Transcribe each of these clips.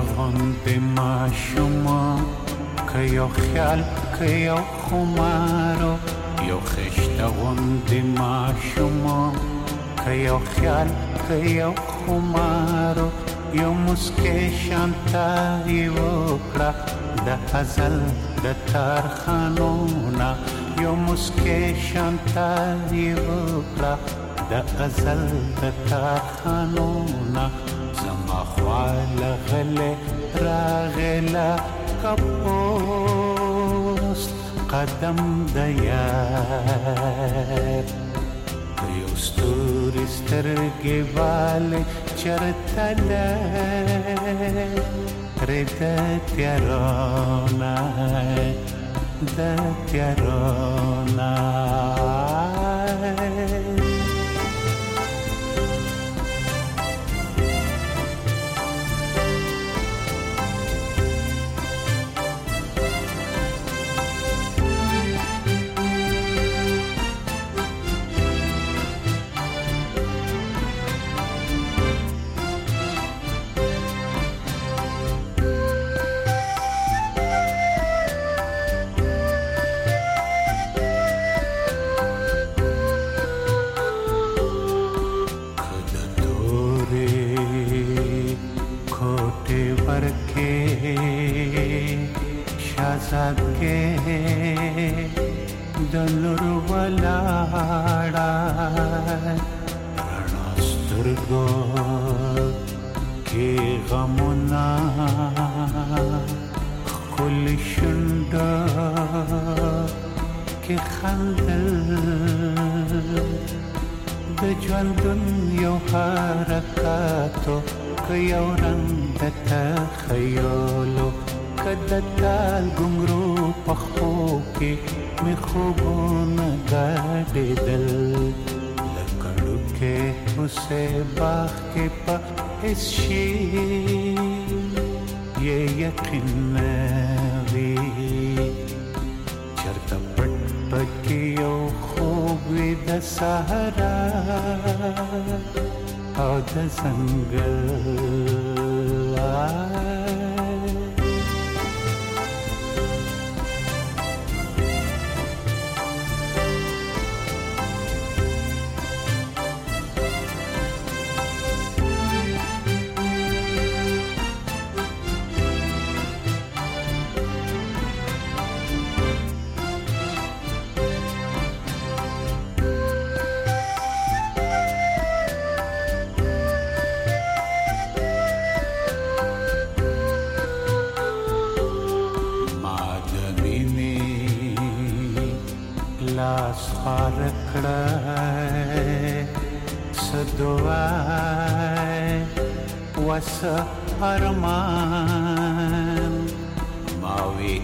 غوندې ماشومان که یو خیال که یو خمارو یو خشته غوندې ماشومان که یو خیال که یو خمارو یو مسکې شانته یې وکړه د ازل د تارخانونه یو مسکې شانته یې وکړه د ازل د تارخانونه زما خوا لغلې راغله که پوست قدم د یار یو ستوري سترګې والې چرته لرې د تیارونه د تیارونه شازادګې د نور ولاړه رڼا سترګو کې غمونه ښکلې شونډه کې خندل د ژوندون یو حرکاتو که یو رنګ د تخیلو که د تال ګونګرو پښو کې مې خوبونه ګډېدل لکه ډوکې اوسې باغ کې په هېڅ شي یې یقین نه وي چېرته پټ پکې یو خوب وي د صحرا او د ځنګل لاس خار کړه سدوای وس ارمان ماوی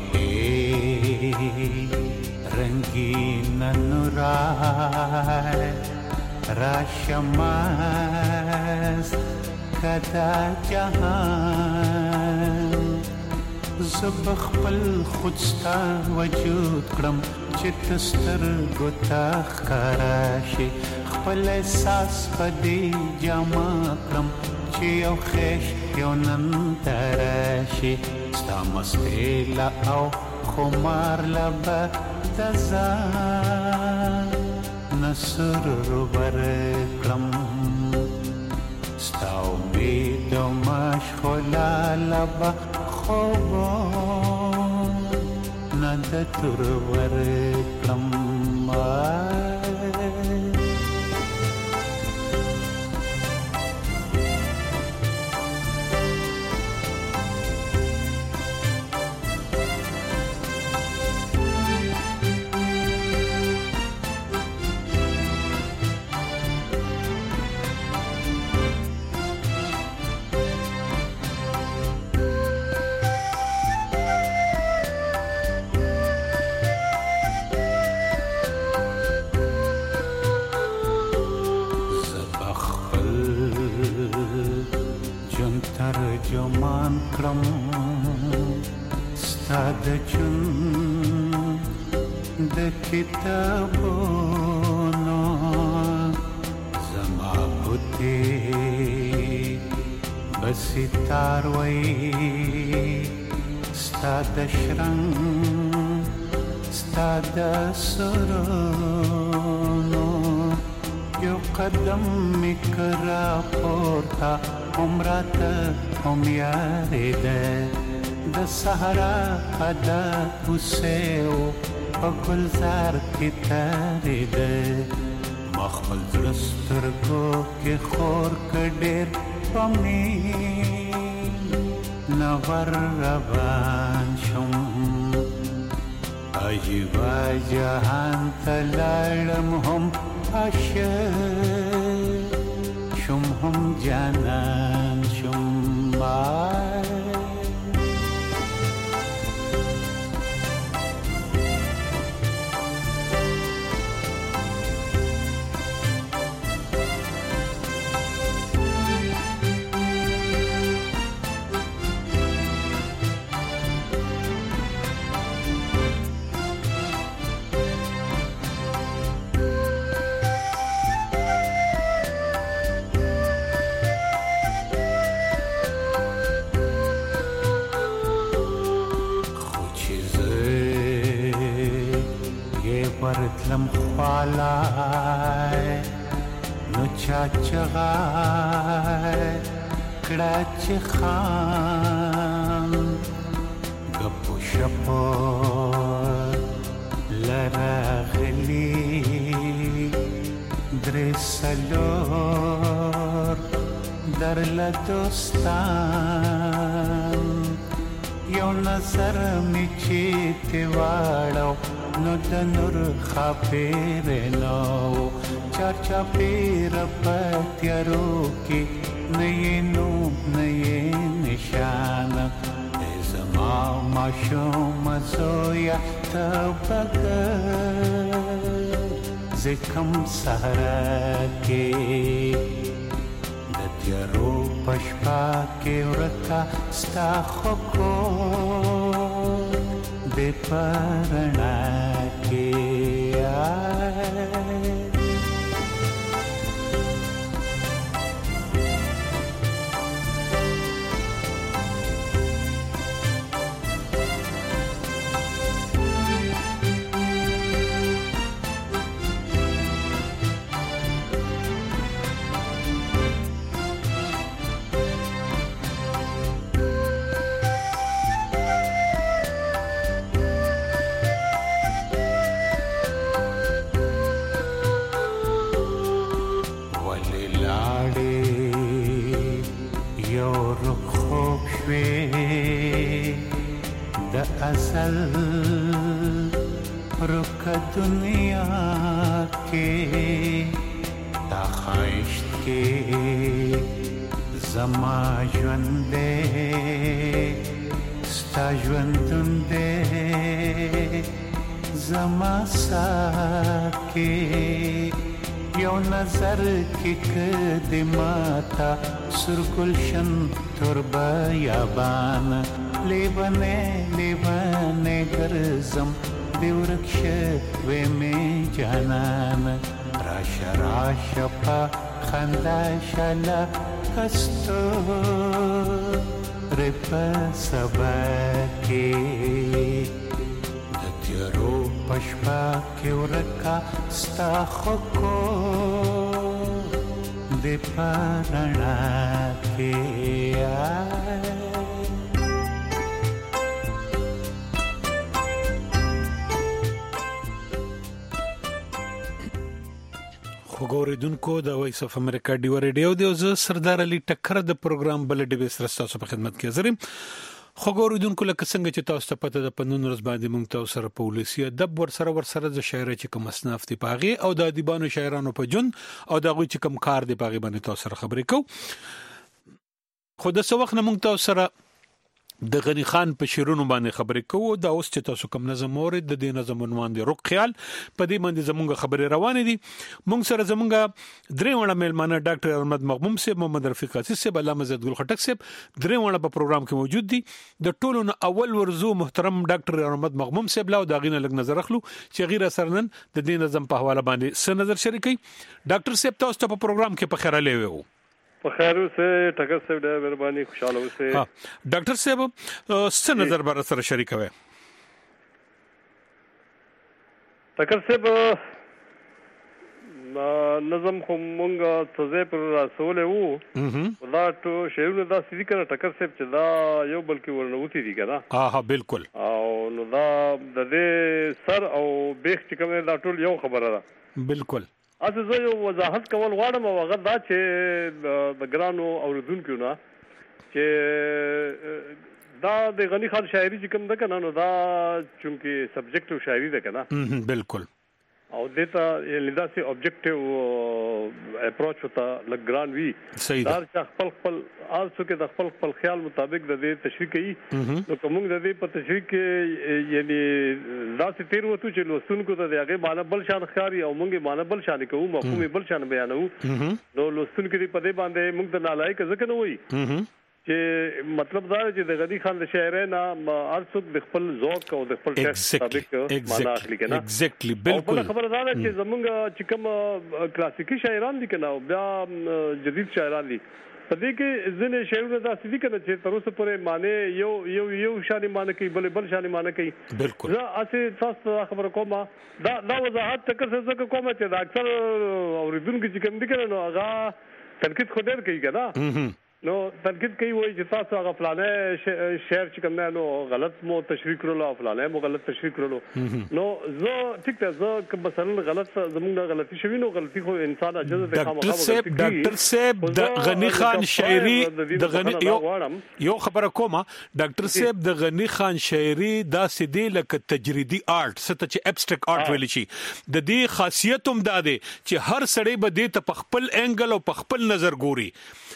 رنگین نورای راشماس کدا جهان زب خپل خودستا وجود کړم چې تسترګو ته ښکاره شي خپل احساس په دې جمع کړم چې یو خیش یو ننداره شي ستا مستې له او خمار له به د ځان نصر ورکړم ستا امید و مشغوله له به خوبونه د تور ورکړم ترجمان کړم ستا د ژوند د کتابونو زما بوتې بستار وی ستا د شرنګ ستا د سرونو یو قدم میکرا پورتا عمرته هم یارې ده د صحرا ادا وسو په ګلزار کې تارې ده مخل درسترګو کې خور کډېر پمې نور روان شم عجیبا جهان تلالم هم عاشق شم هم جانان شم ورتلم خواله نو چاچغای کړه چې خان غپو شپو لراغلی درسلور درل دوستان یو نظر می چې تیواړو نو د نور خافیر نو چرچا پیر پتیارو کی نئی نو نئی نشان زما ماشوم زویا تبگر زکم سهرا کی د تیارو پشپا کی ورکا ستا خوکو de parana ke असल रुक दुनिया के ताख़ाइश के ज़मा ژوندे ستا ژوندونده زما ساکه یو نظر کې کدماتا سر گلشن تربا یابان لیبانه گرزم بیورکشه و می جانان راشا پا خنداشالا کستو رپا سباکی دتیارو پشپا کی ورکا ستا خوکو دی پارنا کی وګوریدونکو د وایس اف امریکا ډیو ریډیو دی زه سردار علي ټکر د پروګرام بل ډیوي سره تاسو په خدمت کې حاضر یم. وګوریدونکو لکه څنګه چې تاسو ته پته ده په نن ورځ باندې موږ تاسو سره په ولسی ادب ورسره د شاعر چې کوم اسناف دی پاغي او د ادیبانو شاعرانو په جون او د غوي چې کوم کار دی پاغي باندې تاسو سره خبرې کوو. خو د څو وخت نه موږ تاسو سره د غنی خان په شیرونو باندې خبرې کوو. دا اوس چې تاسو کوم نظم اورید د دې نظم عنوان دی روغ خیال. په دې باندې زمونږ خبرې روانې دي. موږ سره زمونږ درې وړه میلمانه ډاکټر احمد مغموم صاحب، محمد رفیق عزیز صاحب، علامه عزت ګل خټک صاحب درې وړه په پروګرام کې موجود دي. د ټولو نه اول ورزو محترم ډاکټر احمد مغموم صاحب لا دا غینه لګ نظر اخلو چې غیر سرنن د دې نظم په حواله باندې څه نظر شریکي. ډاکټر صاحب تاسو ته په پروګرام کې په خیره لوي. په خیر اوسه ټکر صاحب ډېر مهرباني خوشاله اوسه. ها ډاکټر صاحب څه نظر بر سره شریکوي؟ ټکر صاحب نظم خو مونږ څه پر رسول وو دا ټو شیونه دا سړي کنه ټکر صاحب چې دا یو بلکې ورنوتی دي کنه. ها بالکل. او نو دا د دې سر او بیخ چې کوم دا ټول یو خبره ده. بالکل. اته زه یو وضاحت کول غواړم او هغه دا چې د ګرانو اوریدونکو نه چې دا د غنی خان شاعري چې کوم ده کنه نو دا چونکی سبجیکټیو شاعري ده کنه. بالکل. او دیتا لیدا سي اوبجیکټیو اپروچ ہوتا لګران وی دار چې خپل آلسو کې د خپل خیال مطابق د دې تشریح کوي. نو کوم د دې په تشریح کې یعنی دا چې تیر وته چې لوستونکو ته هغه معنی بل شان خاري او مونږه معنی بل شان کوو مفهوم بل شان بیانو. نو لوستونکو دې په دې باندې موږ د نالایق ځکه نه وای چې مطلب دا چې د غنی خان د شاعرانه ارڅوک د خپل ذوق او د خپل ټیکس مطابق معنا اخلي کنه. ایگزیکټلی بالکل. خبره دا چې زمونږ چې کوم کلاسیکي شاعران دي کنه او بیا جدید شاعران دي په دې کې ځنه شاعرونه دا څه دي کنه چې تر اوسه پورې معنی یو شان معنی کوي بل شان معنی کوي. بالکل. زه اسه تاسو خبره کوم دا وضاحت تک څه کوم چې دا اکثر اوریدونکو چې کوم دي کنه نو هغه تنقید خو ډېر کوي کنه. نو تنقید کوي وایي چې تاسو هغه فلانه شعر چې کوم نو غلط مو تشریح کړلو او فلانه مو غلط تشریح کړلو. نو زه ټیک ته زه مثلا غلط زموږ غلطي شوی نو غلطي خو انسان اجازه ته خامخا. ډاکټر صاحب د غنی خان شاعري د غنی یو خبره کومه ډاکټر صاحب د غنی خان شاعري دا سدي لکه تجریدي آرت ست چې ابستریکټ آرت ویل شي د دې خاصیت هم دا دی چې هر سړی به دې ته په خپل انګل او په خپل نظر ګوري.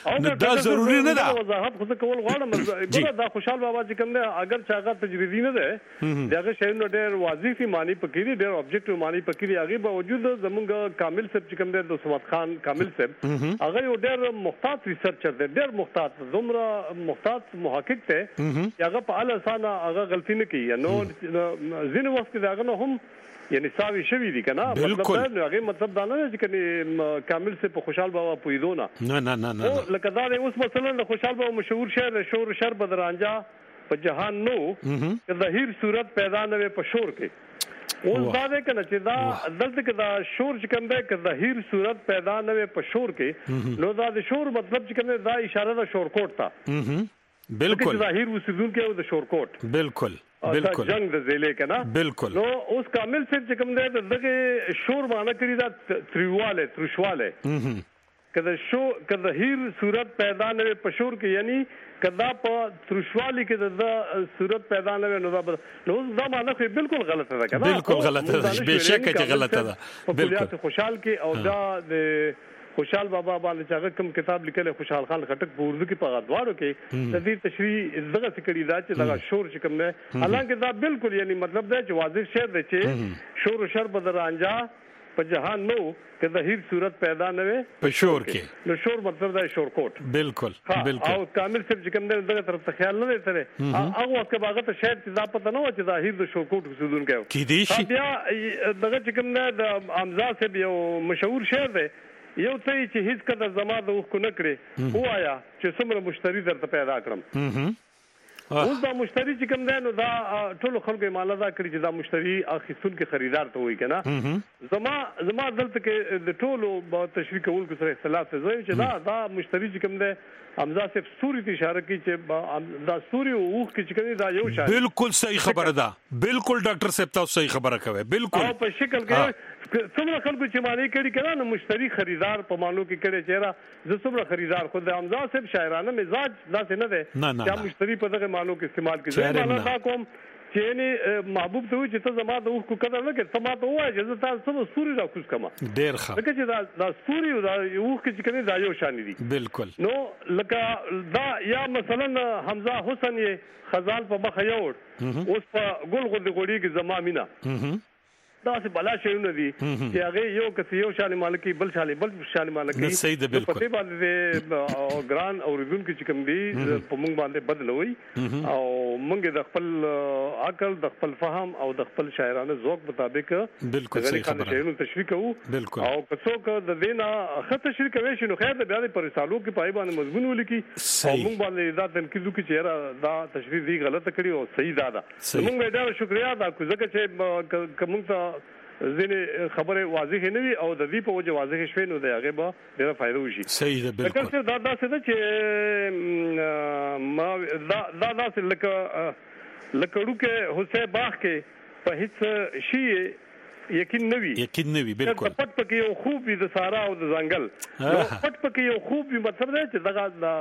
دا ضروري نه ده. وضاحت خو کول غواړم ګوره دا خوشحال بابا چې کوم نه اگر چاغه تجریدي نه ده دغه شی نو ډېر واضح معنی پکې دي ډېر اوبجیکټیو معنی پکې دي هغه باوجود زمونږ کامل صاحب چې کوم د سمات خان کامل صاحب هغه یو ډېر محتاط ریسرچر دی ډېر محتاط زمره محتاط محقق ته هغه په اعلی سانه هغه غلطی نه کوي. نو ځینې وخت دغه نه هم یعنی ساوي شوی دي کنه. مطلب هغه مطلب دا نه چې کني کامل سے په خوشحال بابا پویدو نه لکه دا اوس مثلا خوشحال بابا مشهور شعر شور شر بدرانجا په جهان نو که ظاهر صورت پیدا نه په شور کې اوس دا ده کنه چې دا دلته کې دا شور چې کوم ده که ظاهر صورت پیدا نه په شور کې نو دا د شور مطلب چې کوم دا اشاره ده شور کوټ ته. بالکل. ظاهر وسیدون کې د شور کوټ. بالکل. بالکل. جنگ د زیلې کنه. بالکل. نو اوس کامل صرف چې کوم ده دغه شور معنی کړی دا تریواله ترشواله کله هیر صورت پیدا نه په شور کې یعنی کدا په ترشوالی کې د صورت پیدا نه نو دا معنی خو بالکل غلطه ده کنه. بالکل غلطه ده بهشکه چې غلطه ده. بالکل. خوشحال کې او دا د خوشحال بابا باندې چې کوم کتاب لیکل خوشحال خان خټک په اردو کې په غدوارو کې د دې تشریح دغه فکرې دا چې دغه شور چې کوم نه حالانکه دا بالکل یعنی مطلب دا چې واضح شعر دی چې شور او شر بدرانجا په جهان نو که ظاهر صورت پیدا نه وي په شور کې نو شور مطلب دا شور کوټ. بالکل. بالکل. او کامل صرف چې کوم دغه طرف ته خیال نه لري هغه وخت کې باغه ته شعر چې دا پته نه و چې ظاهر د شور کوټ وسودون کوي بیا دغه چې کوم نه امزا سے یو مشهور شعر دی یو څه چې هیڅ کله زما د وښ کو نه کړي وایا چې څومره مشتری درته پیدا کړم. اوس دا مشتری چې کوم دی نو دا ټول خلکو مالا دا کړی چې دا مشتری اخیستون کې خریدار ته وای کنه. زما دلته کې د ټولو تشریح کولو سره اختلاف ته زوی چې دا مشتری چې کوم دی حمزه صاحب سوري ته اشاره کوي چې دا سوري او اوخ کې چې کوي دا یو شان. بالکل صحیح خبره ده. بالکل ډاکټر صاحب تاسو صحیح خبره کوي. بالکل. او په شکل کې څومره خلکو چې معنی کړي کنه نو مشتری خریدار په مانو کې کړي چیرې زه څومره خریدار خو د حمزه صاحب شاعرانه مزاج داسې نه ده چې مشتری په دغه مانو کې استعمال کوي. زه معنا کوم چې نه محبوب ته چې ته زما د اوخ کو قدر نه کوي ته ما ته وایي چې تاسو سوري را کوس کما ډیر ښه لکه چې دا سوري او دا اوخ کې کوي دا یو شان دي. بالکل. نو لکه دا یا مثلا حمزه حسین خزال په مخ یوړ اوس په ګل غوډي کې زما مینا دا څه بلا شیونه دي چې هغه یو کس یو شان مالکی بل شان مالکی صحیح ده بالکل په دې باندې ګران اوریدونکو چې کوم دي په موږ باندې بدلوي او موږ د خپل عقل د خپل فهم او د خپل شاعرانه ذوق مطابق بالکل صحیح خبره شیرونو تشریح کوو او کڅوک د دینا خط تشریح کوي شنو خیر د بیا پر رسالو کې پای باندې مضمون ولیکي او موږ باندې دا تنقید وکړي چې دا تشریح دی غلطه کړی او صحیح ده موږ ډېر شکریا ادا کوو ځکه چې کوم ته ځینې خبره واضح نه وي او د دې په وجه واضح شوي نو د هغه به ډېر فائدہ وشي صحیح ده بالکل دا څه ده چې ما دا څه لکړو کې حسین باغ کې په هیڅ شي یقین نوي بالکل پټ پکې یو خوب وي د سارا او د ځنګل پټ پکې یو خوب وي مطلب دی چې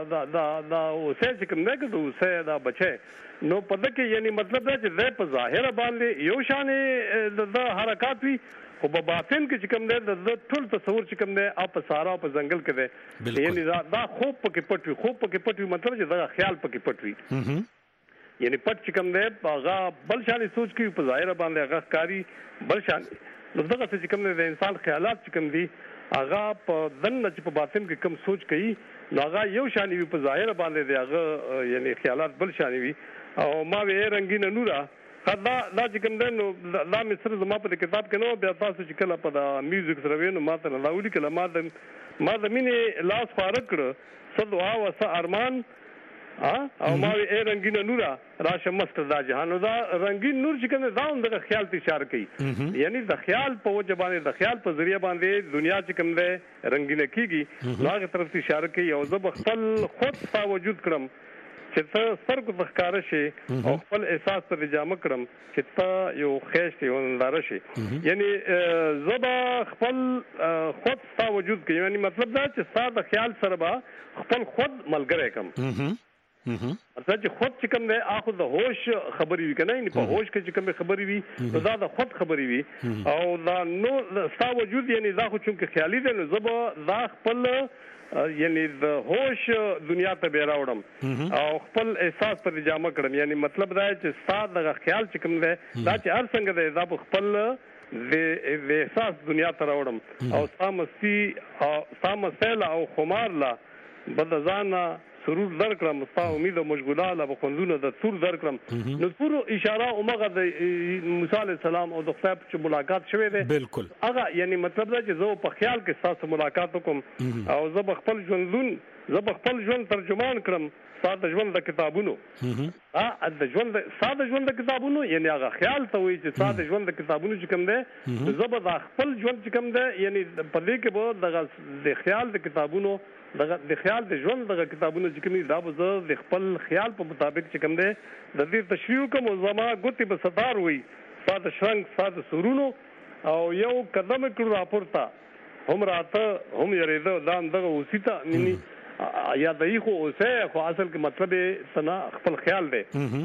دا اوسه چې کوم نه کړو اوسه دا بچي نو پدې کې یعنی مطلب دی چې په ظاهر باندې یو شان د حرکت وي خو په باطن کې چې کوم دی د ټول تصور چې کوم دی اپ سارا په ځنګل کې دی یعنی دا خوب پکې پټ وي مطلب چې دا خیال پکې پټ وي یعنی پټ چې کوم دی هغه بل شان سوچ کوي په ظاهر باندې هغه کاری بل شان نو دغه چې کوم دی د انسان خیالات چې کوم دي هغه په دنه چې په باطن کې کوم سوچ کوي نو هغه یو شان وي په ظاهر باندې دی هغه یعنی خیالات بل شان وي او ما وی رنگین نورا دا چې کوم دی نو دا مصر زما په کتاب کې نو بیا تاسو چې کله په میوزیک سره وینو ما ته لاولي کله ما د مینې لاس فارق کړ څه دعا او څه ارمان او ما وی رنگین نورا راشه مست دا جهان دا رنگین نور چې کنه دا هم د خیال ته اشاره کوي یعنی د خیال په وجه باندې د خیال په ذریعہ باندې دنیا چې کوم ده رنگینه کیږي هغه طرف ته اشاره کوي او زه خپل خود سا وجود کړم چې ته سترګو په ښکار شي او خپل احساس ته جامه کړم چې ته یو خېشت یو ننداره شي یعنی زه خپل خود سا وجود کوي یعنی مطلب دا چې ستا د خیال سره به خپل خود ملګری کوم اصل چې خود چې کوم دی اخو د هوش خبرې وي کنه نه په هوش کې چې کوم خبرې وي نو دا د خود خبرې وي او دا نو ستا وجود یعنی دا خو چې خیالي دی نو زب دا خپل یعنی د هوش دنیا ته به راوړم او خپل احساس پر جامه کړم یعنی مطلب دا چې ستا د خیال چې کوم دی دا چې هر څنګه دی دا خپل د احساس دنیا ته راوړم او ستا مستی او ستا مسل او خمار لا بدزانا سرور درکړم ستا امید او مشغولاله په خوندونه د تور درکړم نو تور اشاره اومغه د موسی علی السلام او د خدای په ملاقات شوه دی بالکل هغه یعنی مطلب دا چې زه په خیال کې تاسو ملاقات وکم او زه خپل ژوند ترجمان کړم ساده ژوند د کتابونو د ژوند ساده ژوند د کتابونو یعنی هغه خیال ته وي چې ساده ژوند د کتابونو چې کوم دی زه به د خپل ژوند چې کوم دی یعنی په دې کې به د خیال د کتابونو د خیال د ژوند د کتابونو چې کومي دا به زه د خپل خیال په مطابق چې کوم دی د دې تشریح کوم زما ګوتې به ستار وي ساده شرنګ ساده سرونو او یو قدم کړو راپورته هم راته هم یریده دا دغه وسیته ني یا دای خو اوسه خو اصل کې مطلب سنا خپل خیال دی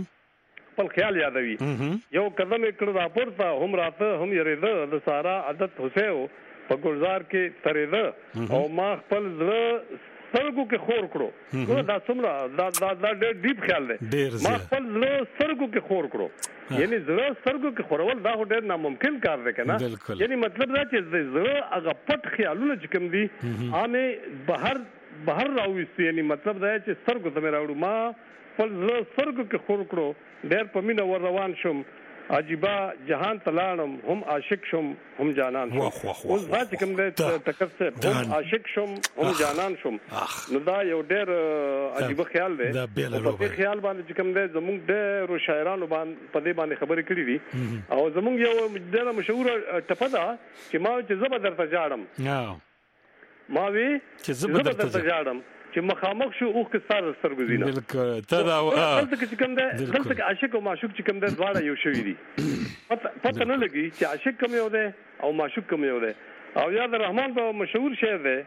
خپل خیال یادوي یو قدم کړو راپورته هم راته هم یریده د سارا عادت حسین په گلزار کې ترېده او ما خپل زړه سترګو کې خور کړو نو دا څومره دا ډېر ډیپ خیال دی ما خپل زړه سترګو کې خور کړو یعنی زړه سترګو کې خورول دا ډېر ناممکن کار دی کنه یعنی مطلب دا چې زړه هغه پټ خیالونه چې کوم دي عامه بهر راوځي یعنی مطلب دا چې سترګو ته راوړم ما خپل زړه سترګو کې خور کړو ډېر په مینه ور روان شوم عجیبا جهان تلانم هم عاشق شم هم جانان شم اوس دا چې کوم د ټکر څخه هم عاشق شم هم جانان شم نو دا یو ډېر عجیب خیال دی په دې خیال باندې چې کوم د زموږ ډېر شاعرانو باندې په دې باندې خبرې کړې دي او زموږ یو ډېر مشهور ټپه ده چې ما چې زبر درته جاړم ما وی چې زبر درته جاړم چې مخامخ شو اوخ کې سار سرګزینه بالکل ته دا دلته چې کوم ده دلته کې عاشق او معشوق چې کوم ده دواړه یو شوی دي پته نه لګي چې عاشق کوم یو ده او معشوق کوم یو ده او یاد رحمان په مشهور شعر ده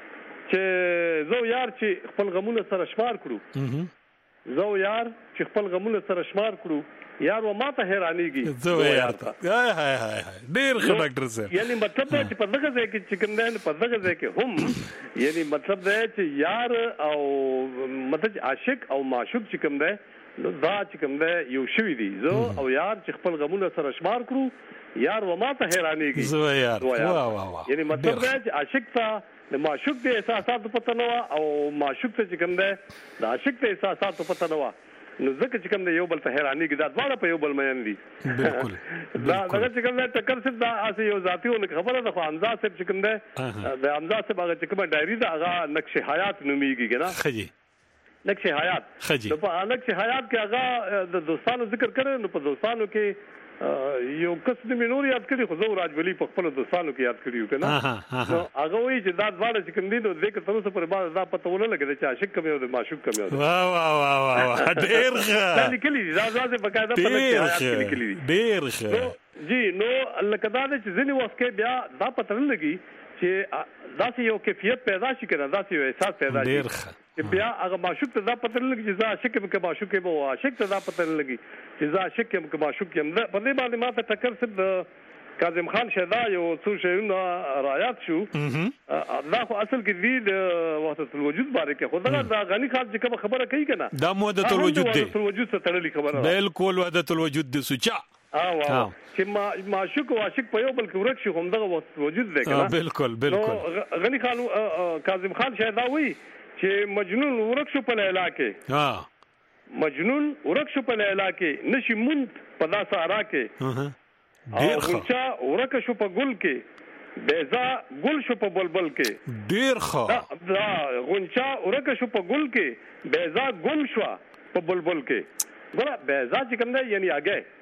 چې زو یار چې خپل غمونه سره شمار کړو زو یار چې خپل غمونه سره شمار کړو یار و ما ته حیرانېږي زو یار ته هاي ډېر ښه ډاکټر صاحب یعنی مطلب دا چې په دغه ځای کې چې کوم ده په دغه ځای کې هم یعنی مطلب دا چې یار او مطلب عاشق او معشوق چې کوم ده نو دا چې کوم دی یو شوی دی زه او یار چې خپل غمونه سره شمار کړو یار و ما ته حیرانېږي زه یار واه یعنی مطلب دی چې عاشق ته د معشوق د احساساتو پته نه او معشوق ته چې کوم دی د عاشق د احساساتو پته نه نو ځکه چې کوم دی یو بل ته حیرانېږي دا دواړه په یو بل مین دي بالکل دا چې کوم دی ټکر صرف دا اسه یو ذاتي خبره ده خو حمزه صاحب چې کوم دی د حمزه صاحب هغه چې کومه ډایري ده هغه نقش حیات نومیږي کنه خجی نقش حیات نو په نقش حیات کې هغه د دوستانو ذکر کړي نو په دوستانو کې یو کس د مینور یاد کړي خو زه راجولي په خپل دوستانو کې یاد کړیو کنه نو هغه وایي چې دا دواړه چې کوم دي نو دغه تاسو سره پر بعد دا پته ولګي چې عاشق کوم او د معشوق کوم واه ډېر ښه لیکلي دا ځکه بقاعده په حیات کې لیکلي ډېر ښه جی نو لکه دا چې ځینې وخت کې بیا دا پته لګي چې داسې یو کیفیت پیدا شي کنه داسې یو احساس پیدا شي ډېر ښه چې بیا هغه معشوق ته دا پته لګي چې زه عاشق یم که معشوق یم او عاشق ته دا پته لګي چې زه عاشق یم که معشوق یم په دې باندې ما ته ټکر صرف د کاظم خان شیدا یو څو شیونه رایات شو دا خو اصل کې دی د وحدت الوجود باره کې خو دا غنی خان چې کوم خبره کوي کنه دا وحدت الوجود دی وحدت الوجود څخه تړلې خبره بالکل وحدت الوجود دی سوچا چې معشوق او عاشق په یو بل کې ورک شي هم دغه وجود دی کنه بالکل غنی خان کاظم خان شیدا وایي چې مجنون ورک شو په لیلا کې مجنون ورک شو په لیلا کې نشي مونت په دا سارا کې ډیر ښه غنچا ورک شو په ګل کې بیزا ګل شو په بلبل کې ډیر ښه دا غنچا ورک شو په ګل کې بیزا ګل شو په بلبل کې ګوره بیزا چې کوم دی یعنی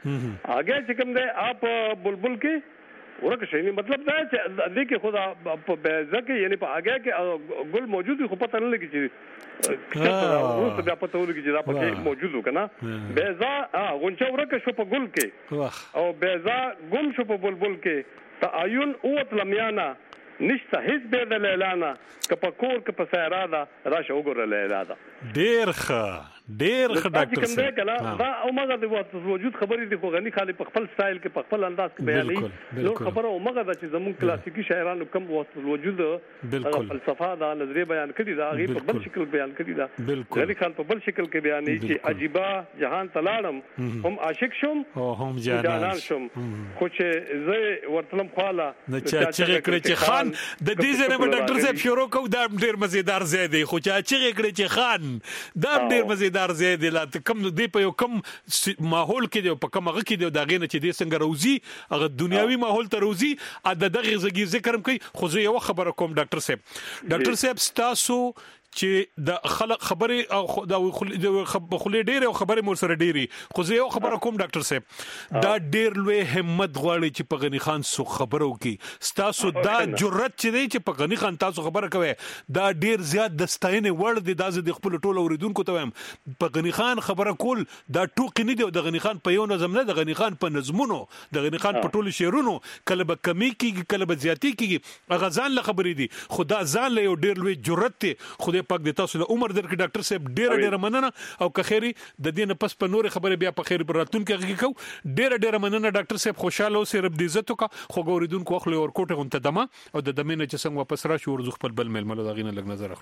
اگے چې کوم دی اپ بلبل کې ورکه شي مطلب دا چې د دې کې خدا په بیزا کې یعنی په اگے کې ګل موجود خو پته نه لګي چې اوس بیا پته ولګي چې دا پکې موجود وکنه بیزا غونچا ورکه شو په ګل کې او بیزا ګل شو په بلبل کې تعین اوت لمیانا نشته هیڅ به د لیلانا کپکور کپ سیرادا راشه وګوره لیلادا ډیر ښه ډاکټر صاحب دا او مګه د وجود خبرې د غنی خالي په خپل سټایل کې په خپل انداز کې بیانې نو خبره او مګه د چې زمون کلاسیکی شاعرانو کم وجود فلسفه دا نظریه بیان کړي دا غي په بل شکل بیان کړي دا غنی خان په بل شکل کې بیانې چې عجيبه جهان تلاړم هم عاشق شوم او هم جانان شوم خو چې زه ورتلم خاله نه چې کړی چې خان د دې زره په ډاکټر صاحب شروع کو دا ډیر مزیدار زیاده خو چې کړی چې خان دا ډیر مزیدار زیاده لا کم دی په یو کم ماحول کې دی په کومه کې دی دا غینه چې د څنګه روزي هغه دنیوي ماحول ته روزي د دغه ذکر کوي خو زه یو خبره کوم ډاکټر صاحب ستاسو چې د خلک خبره او د خلې ډېر او خبره مور سره ډېری خو زه یو خبره کوم ډاکټر صاحب دا ډېر لوی همت غواړي چې په غنی خان سو خبرو کې ستاسو دا جرأت چې دی چې په غنی خان تاسو خبره کوي دا ډېر زیات د ستاینې وړ دی د خپل ټولو اوریدونکو ته وایم په غنی خان خبره کول دا ټوک نه دی د غنی خان په یو نظم نه د غنی خان په نظمونو د غنی خان په ټولو شعرونو کله به کمی کیږي کله به زیاتی کیږي غزان له خبرې دي خدا ځان له یو ډېر لوی جرأت ته پاک د تاسو د عمر درک ډاکټر صاحب ډیره مننه او که خیری د دې نه پس په نور خبره بیا په خیر براتون کې کو ډیره مننه ډاکټر صاحب خوشاله اوسئ رب دې عزت وکا خو ګوریدونکو خپل ور کوټه غونته دمه او د دمنه چې څنګه واپس راشي ورزخ خپل بل ململ دا غینه لګ نظر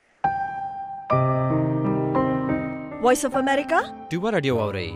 اخلو وایس اف امریکا ډیو رادیو اوري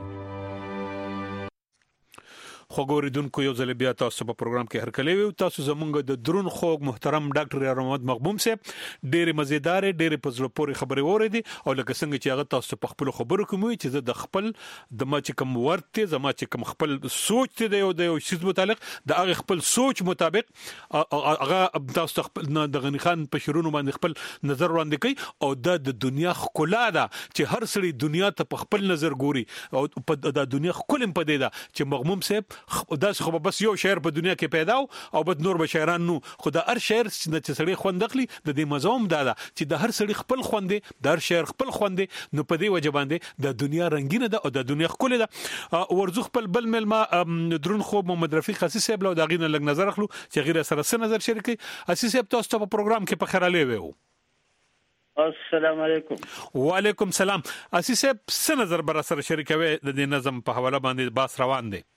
خو ګوریدونکو یو ځل بیا تاسو په پروګرام کې هرکلی وي تاسو زمونږ د درون خوږ محترم ډاکټر یار محمد مغبوم صاحب ډېر مزیدار ډېر په زړه پورې خبرې وریدي او لکه څنګه چې هغه تاسو په خپل خبرو کوم چې زه د خپل د ما چې کوم ورته زما چې کوم خپل سوچ ته د یو شی متعلق د هغه خپل سوچ مطابق هغه تاسو خپل د غنی خان په شرونو باندې خپل نظر وړاندې کوي او د دنیا خلا ده چې هر سړي دنیا ته په خپل نظر ګوري او د دنیا خپل په دی ده چې مغبوم صاحب دا خو بس یو شعر په دنیا کې پیدا او بد نور به شاعران نو خدا هر شعر چې سړی خوند اخلي د دې مزوم دا چې د هر سړی خپل خوندې د هر شعر خپل خوندې نو په دې وجه باندې د دنیا رنگینه ده او د دنیا خپل ده ورزخ خپل بل ملما درون خو محمد رفیق خاصی صاحب له داغینه لګ نظر اخلو چې غیر سره سره نظر شریکي اسی صاحب تاسو په پروګرام کې په خیراله وو السلام علیکم وعلیکم السلام اسی صاحب څه نظر بر سره شریکوي د دې نظم په حواله باندې باس روان دي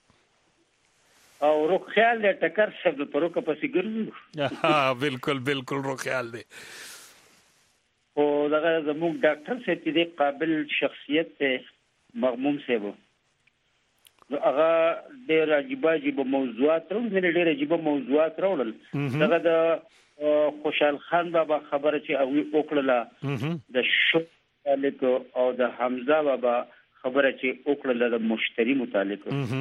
او رو خیال دې ټکر شب د پروکه پسې ګرځو ها بالکل رو خیال دې او دغه زموږ ډاکټر چې دې قابل شخصیت ته مغموم صاحب نو هغه ډېر عجیب موضوعات ډېر عجیب موضوعات راوړل دغه د خوشحال خان بابا خبره چې هغه وکړله د شو متعلق او د حمزه بابا خبره چې وکړله د مشتری متعلق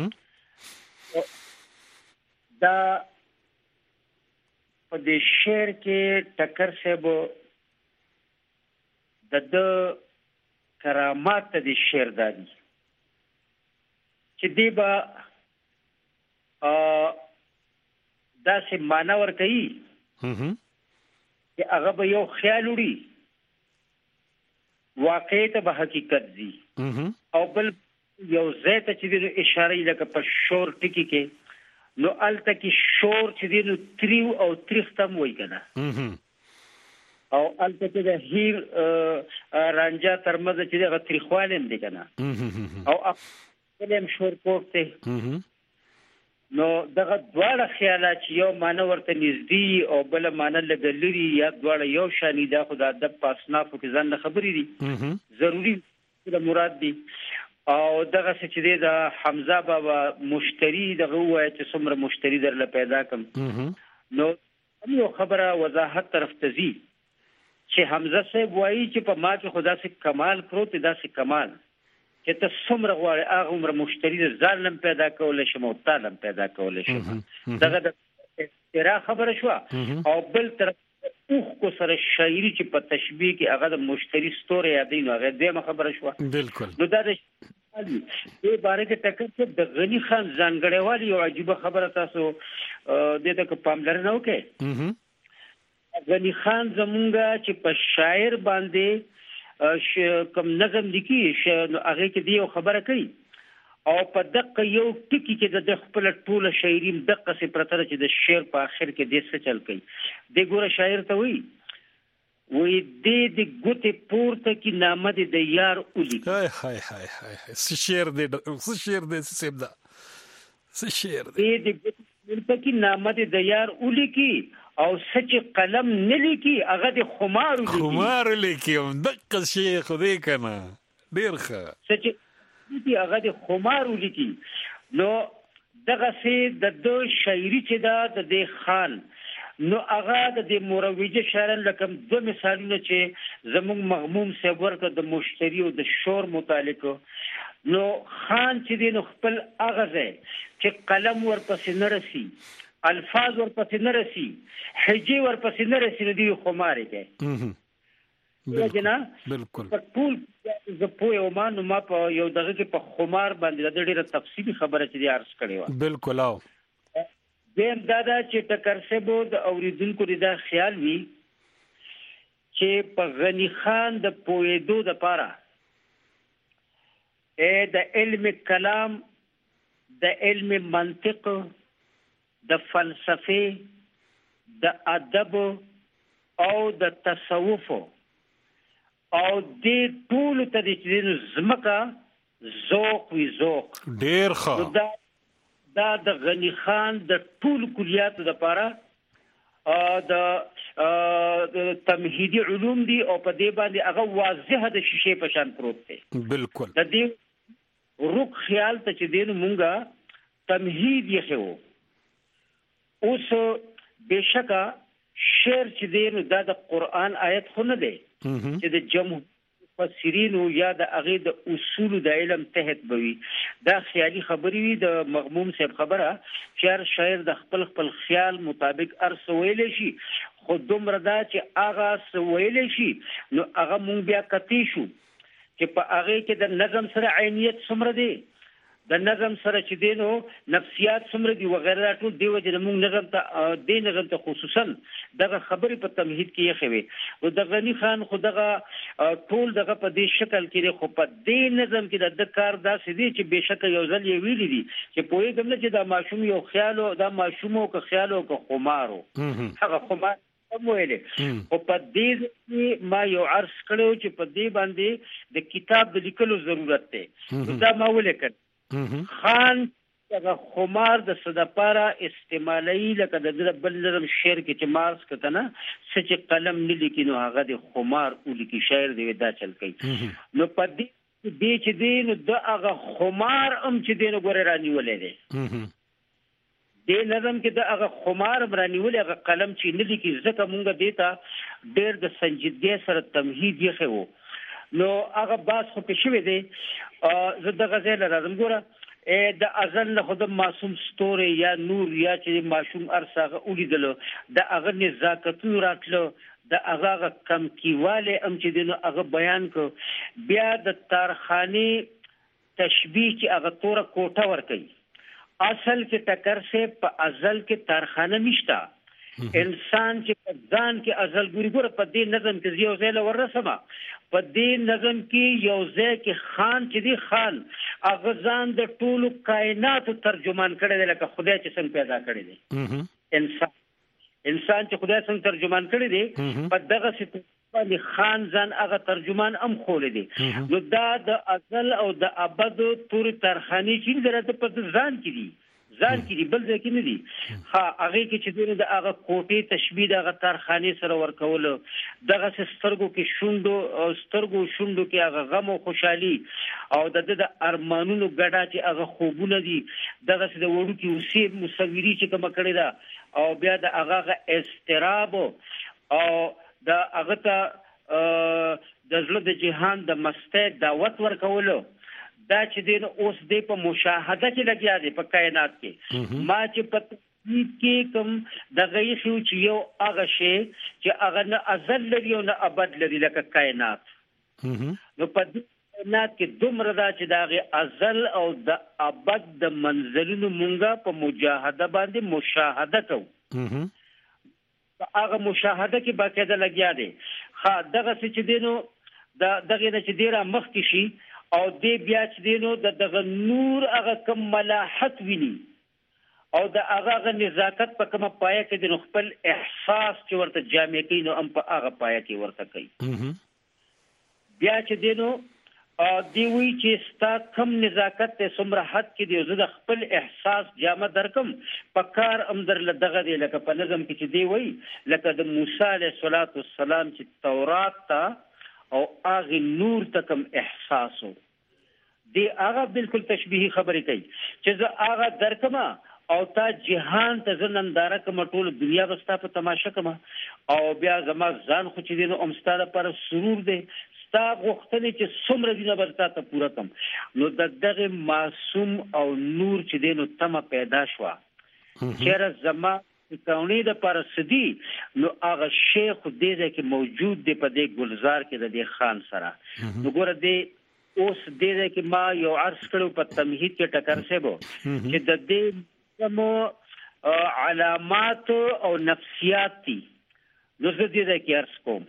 دا په دې شعر کې ټکر صاحب د کرامات د شعر دادي چې دی با داسې معنا ورکوي چې هغه به یو خیال وړي واقع ته به حقیقت ځي او بل یو ځای ته چې د اشاره لکه په شور ټکی کې نو الته کې شور چې دی نو تریو او تریختم وای کنه او الته کې د هیر رانجا ترمز چې د تریخوالم دی کنه او کلم شور کوته نو دغه دواړه خیالات چې یو معنی ورته نږدې او بل معنی لګلري یا دواړه یو شانی دا خدای د پاسنافو کې ځان خبرې دي ضروری د مراد دي او دغه چې د حمزه بابا مشتری دغه وای چې څومره مشتری درله پیدا کم نو یو خبره وضاحت طرف ته زی چې حمزه صاحب وایي چې په ما کې خدا سي کمال پروت دا سي کمال چې ته څومره غواړې هغه عمر مشتری ځانم پیدا کولای شم او تعلم پیدا کولای شم دغه د اختراع خبره شو او بل طرف اوخ کو سره شاعری چې په تشبیه کې هغه د مشتری ستوره یادې نو هغه دغه خبره شو بالکل نو دا د دې باره کې ټکر چې د غنی خان ځانګړیوالي یو عجیب خبره تاسو دې ته پاملرنه وکړئ غنی خان زمونږه چې په شاعر باندې کوم نظم لیکي هغه کې دی خبره کوي او په دقه یو ټکی کې د خپل ټوله شاعري دقه سي پرتر چې د شعر په اخر کې د څه چل کوي د ګوره شاعر ته وي د ګوتې پورته کې نامه د یار اولی هاي څه شعر دی سیبدا څه شعر دی د ګوتې پورته کې نامه د یار اولی کې او سچ قلم نلیکي هغه د خمار لیکي دقه شیخ دی کنه ډیر ښه سچ دی هغه د خمار لیکي نو دغه سي د شاعري چې دا د خان نو هغه د مروجه شاعر لکه دو مثالونه چې زموږ مغموم صاحب ورکړه د مشتری او د شور متعلق نو خان چې دی نو خپل هغه چې قلم ورپسې نه رسي الفاظ ورپسې نه رسي حجي ورپسې نه رسي نو دی خمارې کوي بالکل په ټول ز په یو ما په یو دغه کې په خمار باندې د ډېره تفصیلی خبره چې عرض کړې و بالکل او دیم دا چې ټکر سبو د اوریدونکو دا خیال وي چې په غنی خان د پویدو د پاره د علم کلام د علم منطق د فلسفه د ادب او د تصوف او د ټول ته د زمکا ذوق وی ذوق ډیر ښه دا د غنی خان د ټول کلیات د پاره د تمهیدی علوم دي او په دې باندې هغه واضحه د شیشې په شان پروت دی بالکل د دې روح خیال ته چې دین مونږه تمهید یې خو اوس بشکا شعر چې دین د قرآن آیت خو نه دی چې د جمهور مفسرین یا د هغه د اصول د علم تحت بوي دا خیالي خبري وي د مغموم صاحب خبره شاعر د خپل خیال مطابق ارس ویل شي خو دومره دا چې هغه ویل شي نو هغه مونږ بیا کتی شو چې په هغه کې د نظم سره عینیت څومره دی د نظم سره چې دینو نفسیات څومره دی وغیرہ ټول دی وجه موږ نظم ته خصوصا دغه خبرې په تمهید کې یې خوي او د غنی خان خو دغه ټول دغه په دې شکل کې خو په دې نظم کې د کار داسې دی چې بهشکه یو ځل یې ویلي دي چې په دې نه چې دا ماشوم یو خیال او دا ماشوم او خیال او خمارو هغه خمار ویلې او په دې ما یو عرض کړو چې په دې باندې د کتاب د لیکلو ضرورت دی دا ما ولیکل خان دغه خمار د صدپاره استعمالي لکه د بل نظم شعر کې چې مارس کتنه سچ قلم نه لیکي نو هغه د خمار او لیکي شاعر دی دا چل کوي نو په دې دې چې دین د هغه خمار چې دین ګورې رانیولې دي دې نظم کې د هغه خمار رانیولې هغه قلم چې نه لیکي ځکه مونږ دیتا ډېر د سنجیدګۍ سره تمهید یې خو نو هغه باس خو په شوی دی زه د غزل راځم ګوره د ازل له خود معصوم ستوري یا نور یا چې معصوم ارسغه ولیدل د هغه نزاکتو راتلو د هغه کم کیواله چې دنو هغه بیان کو بیا د تارخانی تشبیه چې هغه تور کوټه ور کوي اصل کې ټکر سے په ازل کې تارخانه نشتا انسان چې ځان کې ازل ګوري په دې نظم کې یو ځای ورسمه په دې نظم کې یو ځای کې خان چې دی خان اغزان د ټولو کائنات ترجمان کړي دی لکه خدای چې څنګه پیدا کړی دی انسان چې خدای څنګه ترجمان کړی دی په دغه باندې خان ځان هغه ترجمان هم خول دي نو دا د ازل او د ابد تور ترخانی چې درته په ځان کې دي بل ځکه نه دي هغه کې چې د هغه کوټې تشبیه د هغه ترخانی سره ورکول دغه سترګو کې شوندو کې هغه غم او خوشحالي او د ارمانونو ګډه چې هغه خوبونه دي دغه د وړو کې اوسې مصوری چې کوم کړی دا او بیا د هغه استراب او د هغه ته د زړه د جهان د مسته دعوت ورکولو دا چې دین اوس د په مشاهده کې لګیا دي په کائنات کې ما چې په کې کوم د غي شو چې یو هغه شی چې هغه نه ازل لري او نه ابد لري لکه کائنات نو په دې کائنات کې دومره دا چې د ازل او د ابد د منزلونو مونږه په مجاهده باندې مشاهده کوو هغه مشاهده کې باقاعده لګیا دي دغه چې دینو دغه چې ډیره مخ کې شي او دې بیا چې دینو دغه نور هغه کم ملاحت ویني او د هغه نزاکت په کومه پایه کې د خپل احساس چې ورته جامع کوي نو هم په هغه پایه کې ورته کوي بیا چې دینو دی وی چې ستا کم نزاکت ته څومره حد کې دی زه د خپل احساس جامه درکم په کار ام در لدغه دی لکه په نظم کې چې دی وی لکه د موسی علیه السلام چې تورات ته او هغه نور ته کم احساسو دی هغه بالکل تشبیهی خبرې کوي چې زه هغه درکمه او تا جهان ته زننداره کوم ټول دنیا بستا په تماشا کوم او بیا زما ځان خو چې دینو امستاده پر سرور دی ستا غوښتنې چې څومره دینه برتا ته پوره کم نو دغه معصوم او نور چې دینو تمه پیدا شوه چیرې زما کاونی د پرسدي نو هغه شیخ دې کې موجود دی په دې گلزار کې د دې خان سره نو ګوره دې اوس دې کې ما یو عرض کړو په تمهید کې ټکر سبو چې د دې کومو علامات او نفسیات دي نو زه دې کې عرض کوم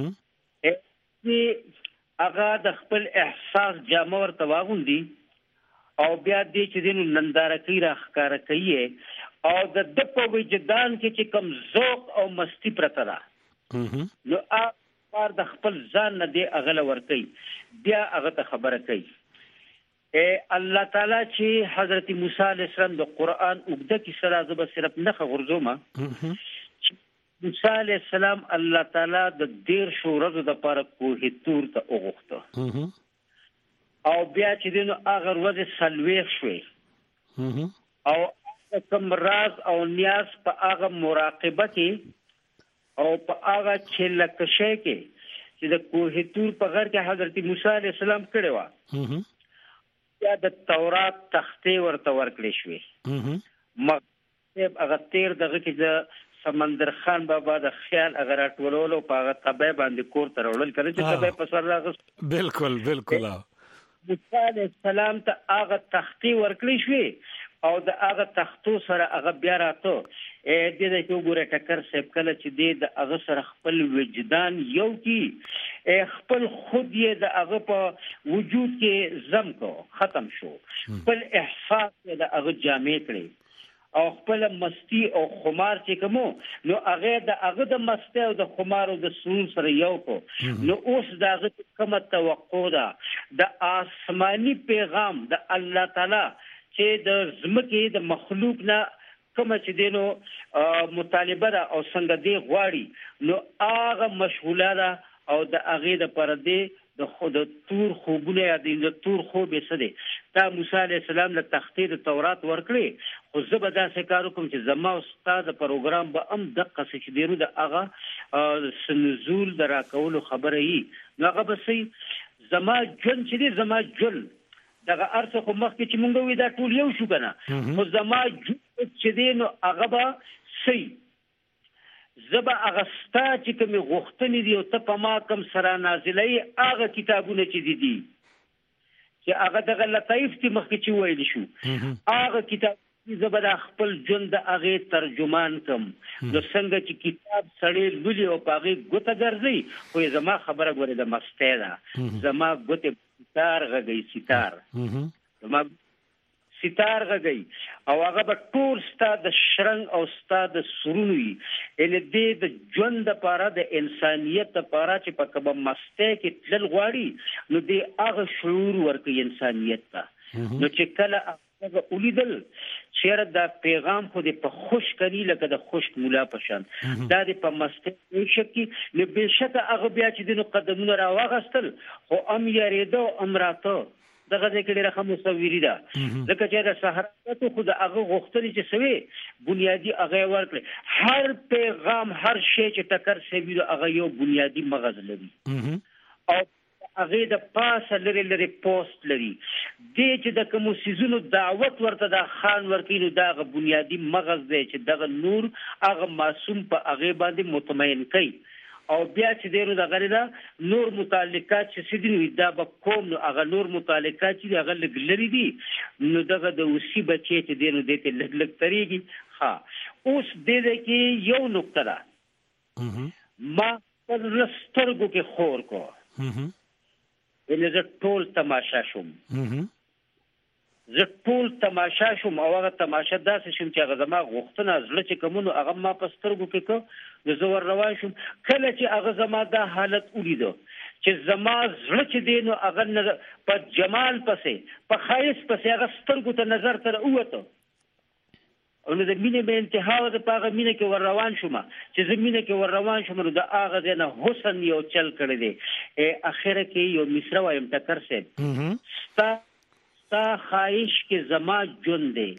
هغه د خپل احساس جامه ورته واغوندي او بیا دې چې دینو ننداره کوي راخکاره کوي او د په وجدان کې چې کم ذوق او مستی پرته ده نو هغه د خپل ځان نه دی اغله ور کوي بیا هغه ته خبره کوي الله تعالی چې حضرت موسی علیه السلام د قران وګړه کې سره زب صرف نه غرزومه موسی علیه السلام الله تعالی د دیر شو ورځې د پاره کوه تور ته وغوښته او بیا چې دینو هغه ورځې سلويخ شوي او کوم راز او نیاز په هغه مراقبه کې او په هغه چې لکه شي کې چې د کوه تور په غر کې حضرت موسی علیه السلام کړي و یا د تورات تختې ورته ورکړې شوې مغرب هغه تیر دغه کې د سمندر خان بابا د خیال اگر ټولولو په هغه تبع باندې کور تر وړل کړي چې تبع په سر راغس بالکل موسی علیه السلام ته هغه تختې ورکړې شوې او د هغه تختو سره هغه بیا راته دې د وګوره ټکر سیب کله چې د هغه سره خپل وجدان یو کی خپل خود یې د هغه په وجود کې زم کو ختم شو خپل احساس د هغه جامع کړي او خپل مستی او خمار چې کومو نو هغه د مستی او د خمار او د سرور سره یو کو نو اوس دا کومه توقع ده د آسماني پیغام د الله تعالی چې د زمکه د مخلوق نه کوم چې دینو مطالبه ده او څنګه دی غواړي نو هغه مشغوله ده او د هغه د پر دې د خود تور خوبونه یا د تور خوب څه دی دا موسی علی السلام له تختې د تورات ورکړي خو زه به داسې کار وکړم چې زما استاد پروګرام به هم دقه څه چې دیرو د هغه سنزول د راکولو خبره یي نو هغه به سي زما جون چې دی زما جون دغه ارڅ خو مخکې چې مونږ وې دا ټول یو شو کنه خو زما جون چې دی نو هغه به سي زبا اغستا چې کوم غوښتنې دي او ته په ما کوم سره نازلې هغه کتابونه چې دي چې هغه د لطیف تی مخکې چې ویل شو هغه کتاب زبا د خپل ژوند هغه ترجمان کوم نو څنګه چې کتاب سړی لولي او هغه ګوته ګرځي خو زما خبره غوړي د مسته ده زما ګوته ستار غږی ستار زما ستار غږی او هغه به ټول ستاد شرنګ او ستاد سرونی ال دې د ژوند لپاره د انسانيت لپاره چې په کومه مسته کې تل غواړي نو دې هغه شعور ورکړي انسانيت ته نو چې کله هغه ولیدل چیرې دا پیغام خو دې په خوش کړي لکه د خوش مولا پشان دا دې په مسته شکی نو بهشکه هغه بیا چې د قدمونو راوغستل خو ام یریدو امراته دغه ځکه ډیره خموسويري ده ځکه چې د صحرا خو د هغه غوښتنې چې سوي بنیادی هغه ورکړي هر پیغام هر شی چې ټکر سوي هغه یو بنیادی مغز لري او هغه د پاسه لري پوسټ لري د چې د کوم سيزونو دعوت ورته د خان ورکینو دغه بنیادی مغز دی چې دغه نور هغه معصوم په هغه باندې مطمئن کوي او بیا چې دیرو د غریدا نور متعلقات چې سیدنی دا به کوم نو هغه نور متعلقات چې هغه لګلري دي نو دغه د وسی بچي چې دینو دته لګلګ تریږي ها اوس دې کې یو نقطه ده ما پر رسترګو کې خور کو ولې زه ټول تماشا شوم زه ټول تماشا شوم او هغه تماشا داسې شوم چې هغه زما غوښتنه زړه چې کومو هغه ما په سترګو کې کو نو زه ور روان شوم کله چې هغه زما دا حالت ولیدو چې زما زړه چې دی نو هغه په جمال پسې په خایس پسې هغه سترګو ته نظر تر اوته او نو د مینې به انتها د پاغه مینې کې ور روان شوم چې زه مینې کې ور روان شوم نو د هغه نه حسن یو چل کړی دی اخره کې یو مصرا وایم ټکر سه ستا خواهش کې زما جون دی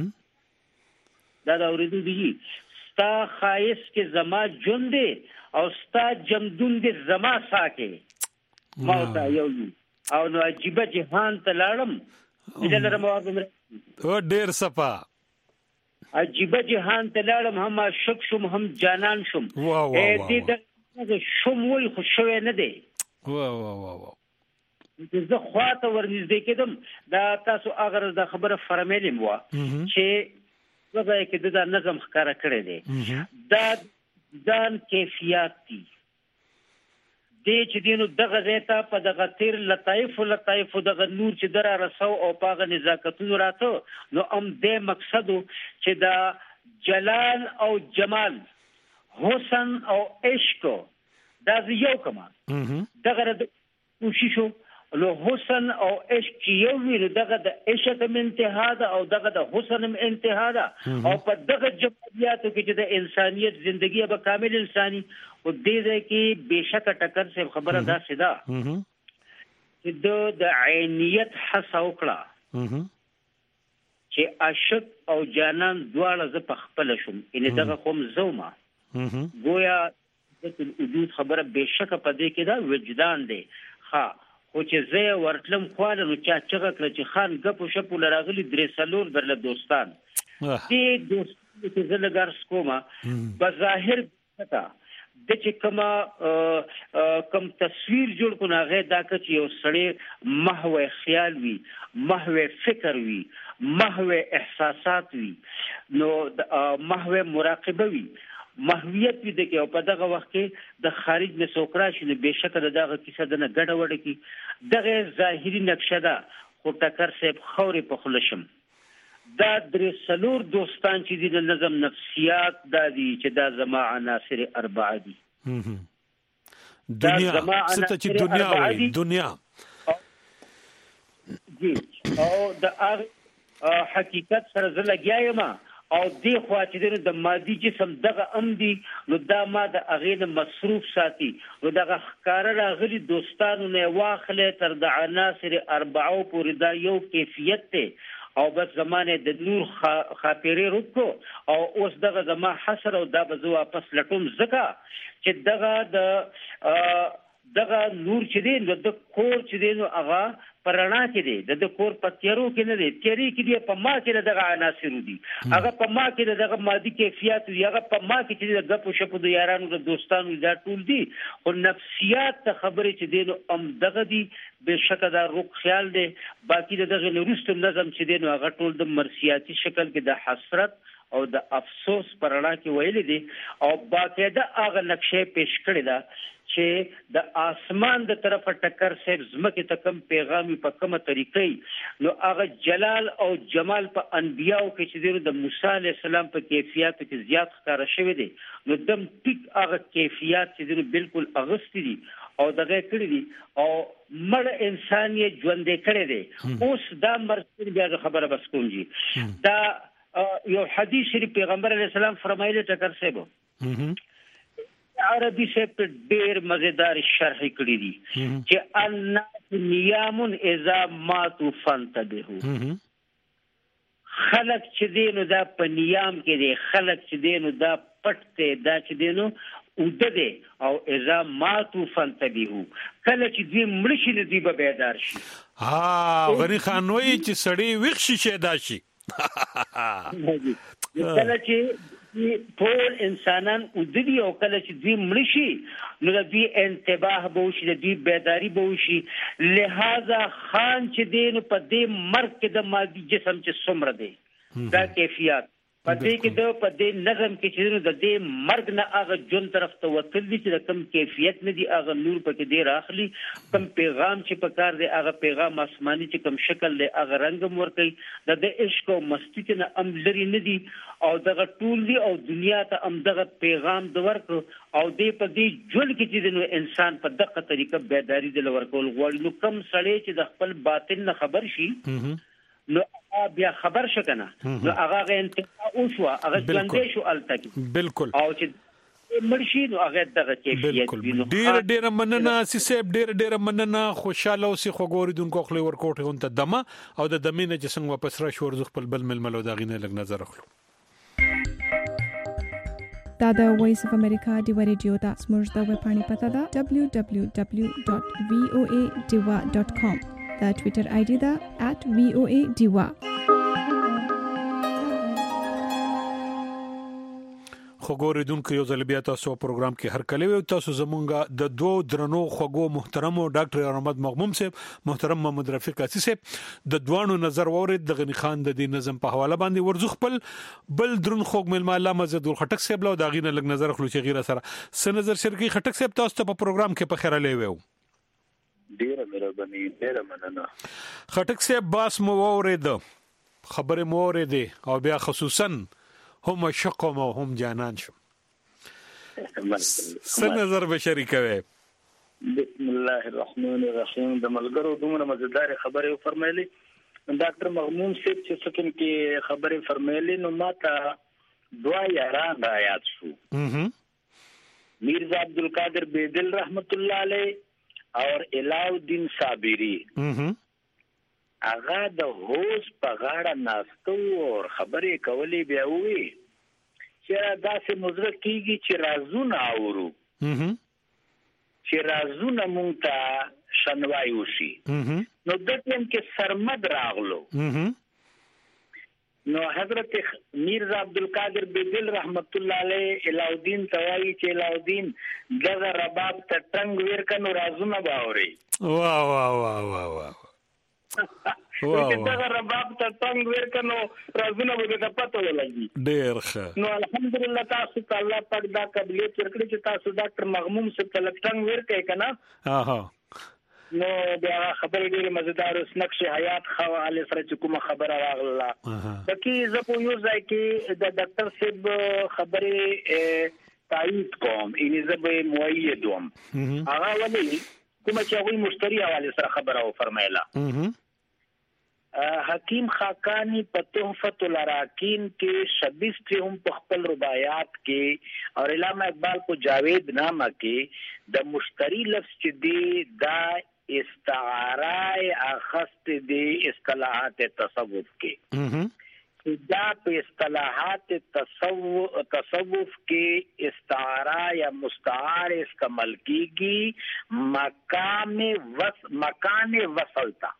دا اوریدو دی ستا خواهش کې زما جون دی او ستا جمدون دی زما ساکه موتا یو او نو عجیب جهان ته لاړم دلته مواد او ډیر صفا عجیب جهان ته لاړم هم عاشق شوم هم جانان شوم دې د شوم وای خوشوي نه دی واه زه خواته ورنږدې کېدم دا تاسو اگر د خبره فرمایلم و چې زه کې د نظم ښکارا کړی دی دا ځان کیفیت دي د چې دینو دغه زیته په دغه تیر لطایف دغه نور چې درا رسو او پاغه نزاکتونو راته نو ام دې مقصد چې دا جلال او جمال حسن او عشق دا یو کما دغه کوشش لو حسن او عشق یو ویل دغه د عشق هم انتها ده او دغه د حسن هم انتها ده او په دغه جمعیاتو کې چې د انسانيت ژوندۍ به کامل انساني او دې کې بهشکه ټکر سے خبره ده سدا چې د عینیت حس وکړه چې عاشق او جانان دواړه ز په خپل شوم ان دغه قوم زوما گویا د وجود خبره بهشکه په دې کې دا وجدان دی ها خو چې زه ورتلم خواله نو چا چغه کړ چې خان غپو شپو لراغلي درې سلور درله دوستان دې دوست چې زه لګار سکوما بظاهر پتا د چې کم تصویر جوړ کو ناغه دا چې یو سړی محو خیال وي محو فکر وي محو احساسات وي نو محو مراقبه وي محویت دې کې او په دغه وخت کې د خارج نه سوکرا شنه بهشکه دغه کیسه د نه ګډه وړه کې دغه ظاهري نقشه ده خو ټکر صاحب خوري په خلشم دا درې سلور دوستان چې د نظم نفسیات د دې چې دا زما عناصر اربعه دي دنیا څه چې دنیا وایي دنیا جی او د حقیقت سره زه لګیایم او دی خو چې د مادي جسم دغه امدي نو دا ماده اغه مصروف ساتي نو دغه ښکار راغلي دوستانو نه واخله تر د عناصر 4 پورې دا یو کیفیت ته او بس زمانه د نور خاطرې رکو او اوس دغه زما حسر او دا به واپس لټوم زکه چې دغه نور چې دی د کور چې دی نو هغه پرانا کې دی د کور پتیرو کې نه دی تیری کې دی په ما کې دغه عناصر دي هغه په ما کې دغه مادي کیفیت دی هغه په ما کې چې د غپو شپو د یارانو د دوستانو دا ټول دي او نفسیات ته خبرې چې دی نو دغه دی بشکره دا روح خیال دی باقی دغه نورست نظم چې دی نو هغه ټول د مرسیاتي شکل کې د حسرت او د افسوس پرانا کې ویل دي او باقاعده هغه نقشه پیش کړی دا چې د اسمان د طرفه ټکر سره زمکه ته کم پیغامي په کومه طریقې نو هغه جلال او جمال په انبیاو کې چې د موسی عليه السلام په کیفیت کې زیات ښکارا شوی دی نو دم ټیک هغه کیفیت چې بالکل اغستی دي او دغه کړی دي او مړ انسان یې ژوند کړی دی اوس دا مرسته بیا خبره بس کوم جی دا یو حدیث شریف پیغمبر علیه السلام فرمایلی ټکر سیبو عربي سے په ډېر مزیدار شرح کړی دي چې الناس نیام اذا ماتوا فانتبهوا خلق چې دینو دا په نیام کې دي خلق چې دینو دا پټ دا چې دینو ودده او اذا ماتوا فانتبهوا کله چې دوی مړ شي دوی به بیدار شي غنی خان وایي چې سړی ویښ شي شیدا شي کله چې ټول انسانان وددي او کله چې دوی مړ شي نو دوی انتباه به وشي دوی بیداری به وشي لہذا خان چې دین په دې مرګ کې د مادي جسم چې څومره دی دا کیفیت په دې کې د په دې نظم کې چې د دې مرګ نه هغه جون طرف ته وتل دي چې کم کیفیت نه دي هغه نور پکې دی راخلي کم پیغام چې پکار دی هغه پیغام آسماني چې کم شکل دی هغه رنگ ورکي د عشق او مستی نه املري نه دي او دغه ټول دی او دنیا ته هم دغه پیغام د ورک او دې په دې ژوند کې چې د انسان په دغه طریقه بیداری د ورکول غواړي نو کم سړی چې د خپل باطن نه خبر شي نو بیا خبر شکنه نو هغه انتقا او شو هغه ژوندې شو التکی بالکل او چې مرشي نو هغه دغه کیفیت وینو ډیر مننه سیسب ډیر مننه خوشاله اوسې خو ګوریدونکو خپل ورکوټ غونته دمه او د دمینه چې څنګه واپس را شو ورزخ خپل بل ململو دا غینه لګ نظر اخلو دا د وایس اف امریکا دی ریډیو دا سمورز دا وeb پاڼې پتا دا www.voadiwa.com دا ټوئیټر آی ډی دا @voadiwa خو ګوریدونکو یو ځل بیا تاسو پروګرام کې هر کله وي تاسو زمونږه د دوه درنو خوګو محترمو ډاکټر احمد مغموم صاحب محترم محمد رفیق اسی صاحب د دوانو نظر وورید د غنی خان د دې نظم په حواله باندې ورزخ بل درن خوګ مل علامه زدول خټک صاحب له دا غینه لګ نظر خلو چې غیره سره س نظر شرکی خټک صاحب تاسو ته په پروګرام کې په خیره لوي ډیره مهرباني ډیره مننه خټک صاحب باس مو وورید خبره مو وورید او بیا خصوصا هم شقم او هم جانان شو څه نظر بشری کوي بسم الله الرحمن الرحیم د ملګرو دومره مزیدار خبره فرمایلی ډاکټر مغموم صاحب چې څنګه کې خبره فرمایلی نو ماته دعا یاران را یاد شو میرزا عبدالقادر بیدل رحمت الله علیه اور علاؤالدین صابری هغه د هوس په غاړه ناستو او خبرې کولې بیا وی چې داسې مزره کیږي چې رازونه اورو چې رازونه مونږ ته شنوای وشي نو د ټیم کې سرمد راغلو نو حضرت میرزا عبدالقادر بیدل رحمت الله علیه علاؤالدین توایی چې علاؤالدین دغه رباب ته ټنګ ورکنو رازونه باوري واه واه واه واه واه دغه رباب ته څنګه ورکنو رازونه به د پته ولګي ډیر ښه نو الحمدلله تاسو ته الله پاک دا قبلیت ورکړي چې تاسو ډاکټر مغموم صاحب ته څنګه ورکې کنه نو بیا خبرې ډېرې مزیدار اوس نقش حیات خواله سره چې کومه خبره راغله پکې زه په یو ځای کې د ډاکټر صاحب خبرې تایید کوم یعنی زه به مؤید وم هغه ولې کومه چې هغه مشتری حواله سره خبره و فرمایله حکیم خاقانی په تحفۃ الاراکین کې 26 هم په خپل رباعیات کې اور علامہ اقبال کو جاوید نامه کې د مشتری لفظ چې دی دا استعاره اخست دی اصطلاحات تصوف کې دا په اصطلاحات تصوف کې استعاره یا مستعار استعمال کیږي مکان وصلتا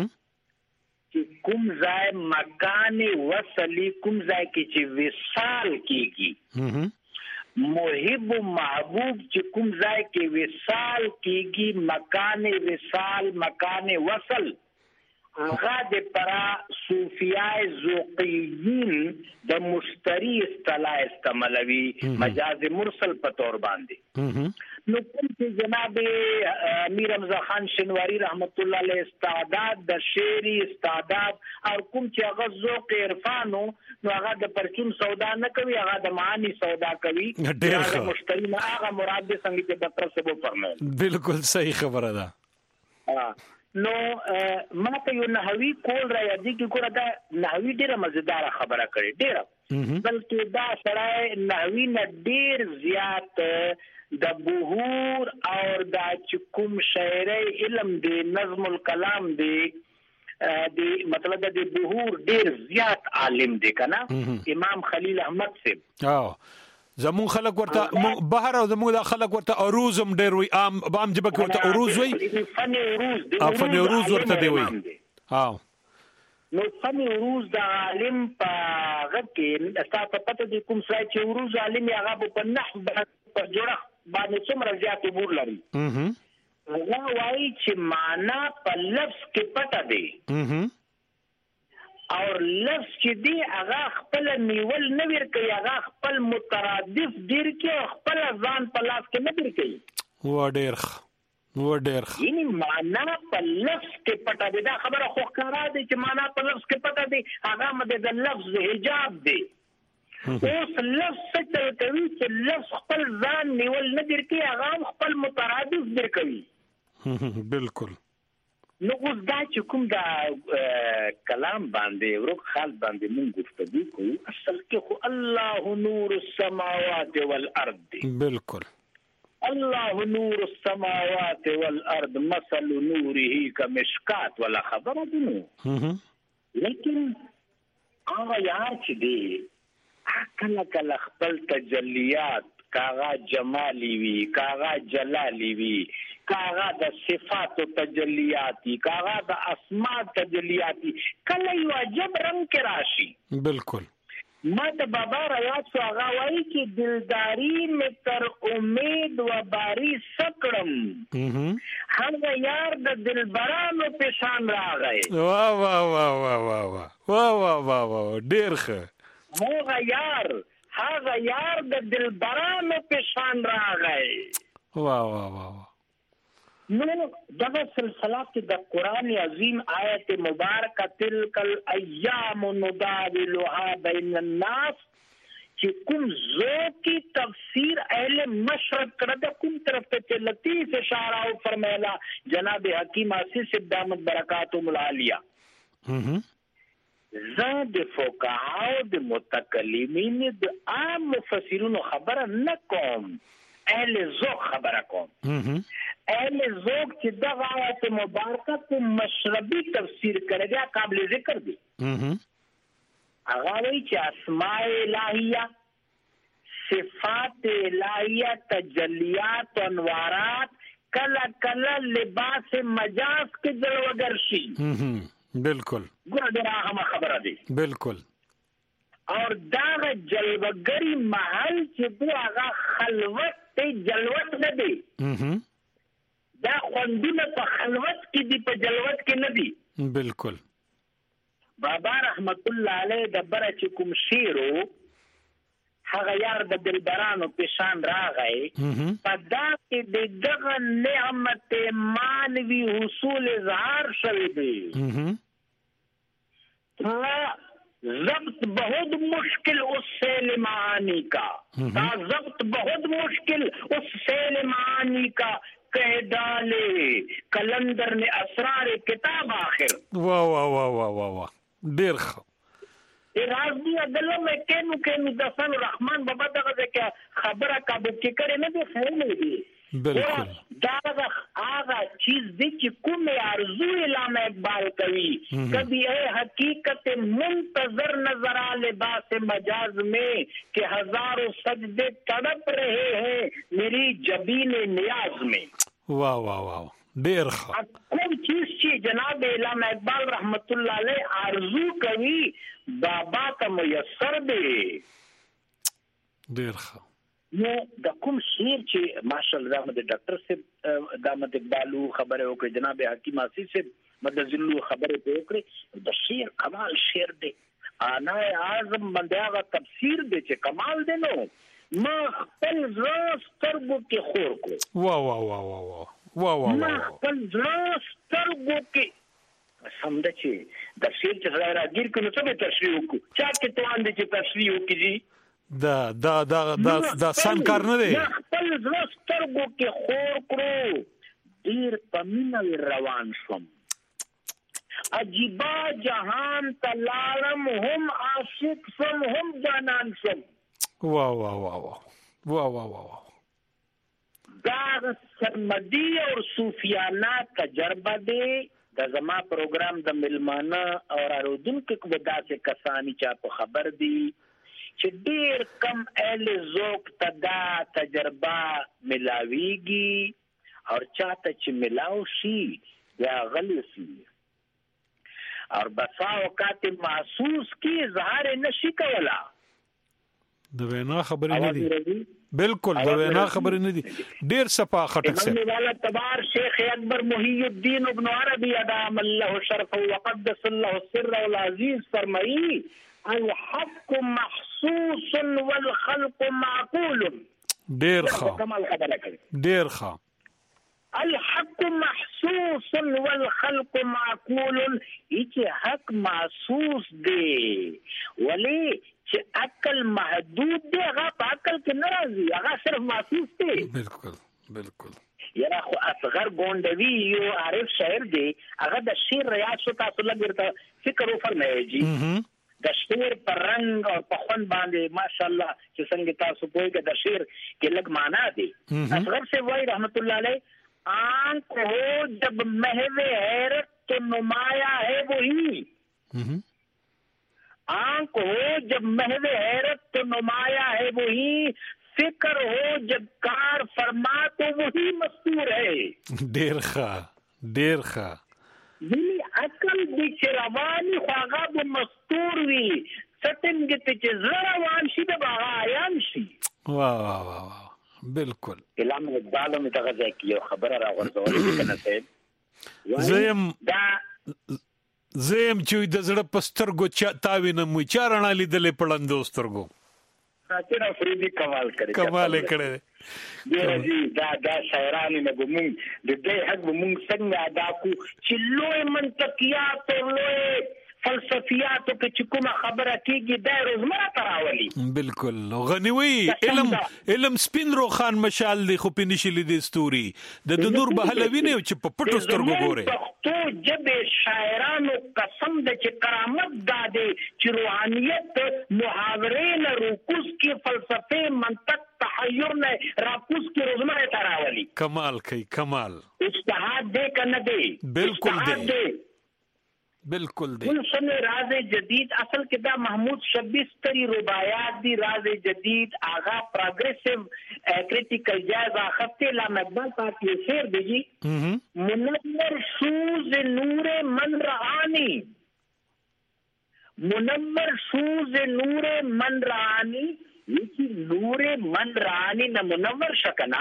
کوم ځای مکان وصلی کوم ځای کې چې وصال کیږي محب و محبوب چې کوم ځای کې وصال کیږي مکان وصال مکان وصل هغه د پرا صوفیای ذوقیین د مشتری اصطلاح استعمالوي مجاز مرسل په تور باندې نو کوم چې جناب امیر رمضان خان شنواری رحمت الله علیه استعداد د شعری استعداد او کوم چې هغه ذوق عرفانو نو هغه د پرچون سودا نه کوي هغه د معانی سودا کوي هغه مشتری نه هغه مراد دې څنګه چې ډاکټر صاحب فرمایي بالکل صحیح خبره ده نو ما ته یو نحوی کول را یادې کې ګوره دا نحوی ډیره مزیدار خبره کړې ډیره بلکې دا سره نحوی نه ډیر زیات د بهور او د کوم شاعري علم دی نظم الکلام دی مطلب د بهور ډیر زیات عالم دی کنه امام خلیل احمد صاحب زمون خلک ورته بهر او زمون د خلک ورته اروزم ډیر وي عام جبه کې ورته اروز وي فن اروز ورته دی وي نو فن اروز د عالم په غکه تاسو پته دي کوم ځای چې اروز عالم هغه په نحو په جوړه باندې څومره زیات عبور لري هغه وایي چې معنا په لفظ کې پټه دی اور لفظ چې دی هغه خپل نیول نه ور کوي هغه خپل مترادف ډیر کې خپل ځان په لاس کې نه ور کوي و ډیر یعنی معنا په لفظ کې پټه دی دا خبره خو ښکارا دی چې معنا په لفظ کې پټه دی هغه مده د لفظ حجاب دی اوس لفظ څه کوي چې لفظ خپل ځان نیول نه ور کوي هغه خپل مترادف ور کوي بالکل نو اوس دا چې کوم دا کلام باندې ورو خاص باندې مونږ گفتگو کوو اصل کې خو الله نور السماوات والارض بالکل الله نور السماوات والارض مثل نوره كمشکات ولا خبر دنو لیکن هغه یار چې دی کله خپل تجلیات کاغا جمالی وی کاغا جلالی وی کاغا د صفات او تجلیاتی کاغا د اسماء تجلیاتی کله یو عجب رنگ کې راشي بالکل ما د بابا روایت سو هغه وایي چې دلداری می تر امید و باری سکړم هغه یار د دلبرانو پېشان راغی واه واه واه واه واه واه واه واه واه ډیر ښه هغه یار د دلبرانو پېشان راغی واه واه واه نو دغه سلسله کې د قران عظیم آیت مبارکه تلک الایام نداولها بین الناس چې کوم ذوقی تفسیر اهل مشرق کړه د کوم طرف ته لطیف اشاره او فرمایلا جناب حکیم آصف دامت برکاتهم العالیه زاد فقهاء د متکلمین د عام مفسرین خبره نه کوم اهل ذوق خبره کوم اهل ذوق چې دغه آیت مبارکه کو مشربی تفسیر کړی دا قابل ذکر دی هغه وی چې اسماء الہیہ صفات الہیہ تجلیات انوارات کلا کلا لباس مجاز کې جلوگر شي بالکل ګوره هغه خبره دی بالکل اور دا جلوگری محل چې هغه خلوت ته جلوت نه دی دا خوندونه په خلوت کې دي په جلوت کې نه دي بالکل بابا رحمت الله علیه د بره چې کوم شیرو هغه یار د دلبرانو پېشان راغی په دا کې دغه نعمت مانوي حصول اظهار شوی دی ضبط بہت مشکل اس سیل معانی کا ضبط بہت مشکل اس سیل معانی کا کہہ ڈالے کلندر نے اسرار کتاب آخر واه واه واه واه واه واه ډیر ښه راز دی عدالت مې کینو د حسن الرحمن بابا دغه خبره کابو کې کړي نه دی خیال دی بالکل دا هغه چیز دی چې کوم ارزو علامه اقبال کوي کبھی ہے حقیقت منتظر نظر آ لباس مجاز میں کہ ہزاروں سجدے تڑپ رہے ہیں میری جبین نیاز میں واہ واہ واہ ډیر ښه کوم چیز چې جناب علامه اقبال رحمت الله علیه ارزو کوي بابا ته میسر دی ډیر ښه نو د کوم شعر چې ماشاءالله د ډاکټر صاحب دامت اقبالو خبره وکړه جناب حکیم آسی صاحب مدذلو خبره وکړه د شعر کمال شعر دی انا اعظم باندې تفسیر دی چې کمال دی نو ما خپل زړه سترګو کې خور کو واه واه واه واه واه واه ما خپل زړه سترګو کې سمده چې د شعر چې سره راګیر کړو څه به تشریح وکړو چا کې توان دي چې تشریح وکړي دا سم کار نه دی خپل سترګو کې خور کړو ډیر پمینه روان شوم عجیبا جهان تلالم هم عاشق شوم هم جانان شوم واه واه واه واه واه واه دا سرمدی اور صوفیانہ تجربه دی د زما پروګرام د ملمانه او اورودونکو کو داسې کسانی چا په خبر دی چې ډیر کم اهل ذوق تدا تجربه ملاویږي او چاته چې ملاو شي یا غلی شي اور بسا اوقات محسوس کی اظهار نشي کولا د وینا خبرې نه دي بالکل د وینا خبرې نه دي ډیر صفا خټک سه والا تبار شیخ اکبر محی الدین ابن عربی ادام الله شرف وقدس الله السر والعزیز فرمایي الحق محسوس والخلق معقول ډیر ښه ډیر ښه الحق محسوس والخلق معقول چې حق محسوس دی ولی چې عقل محدود دی هغه عقل کې ناراضي هغه صرف محسوس دی بالکل یاره خو اصغر ګوندوی یو عارف شاعر دی هغه د شعر ریاض شو تاسو لګرته فکر وفرمایي د شعر پر رنگ او په خوان باندې ماشاءالله چې څنګه تاسو پوهیږئ د شعر کې لګ معنا دی اصغر سے وای رحمت الله علیه آنکھ ہو جب محو حیرت تو نمایاں ہے وہی آنکھ ہو جب محو حیرت تو نمایاں ہے وہی فکر ہو جب کار فرما تو وہی مستور ہے ډیر ښه یعنی عقل دی چې رواني خواغه به مستور وي ستنګ ته چې زړه روان شي د باغ عیان شي واه واه واه بالکل علامه اقبال مې دغه ځای کې یو خبره راغورځولې کنه صاحب زم چې د زړه پسترګو چا تاوینه مو چارنا لیدلې پړندو سترګو خاطر افریدي کمال کړي دی دا شاعرانو نه ګمون د دې حق مونږ څنګه ادا کو چې لوی منطقيات او لوی فلسفیات کې چې کومه خبره کیږي د روزمره تراولي بالکل غنیوي علم سپین روخان مشال دی خو پینشي لیدي ستوري د نور بهلوي نه چې په پټو سترګو ګوره پښتو جبه شاعرانو قسم د چې کرامت داده چې روحانيت محاورې نه روکوس کې فلسفه منطق تحیر نه راکوس کې روزمره تراولي کمال اجتهاد دې کنه دې بالکل دی کل سن راز جدید اصل کې دا محمود شبیستری رباعیات دی راز جدید آغا پروگریسیو کریٹیکل جائزہ خطے علامہ اقبال پاک یہ شعر دیجی منور سوز نور من رعانی منور سوز نور من رعانی یہ کی نور من رعانی نہ منور شکنا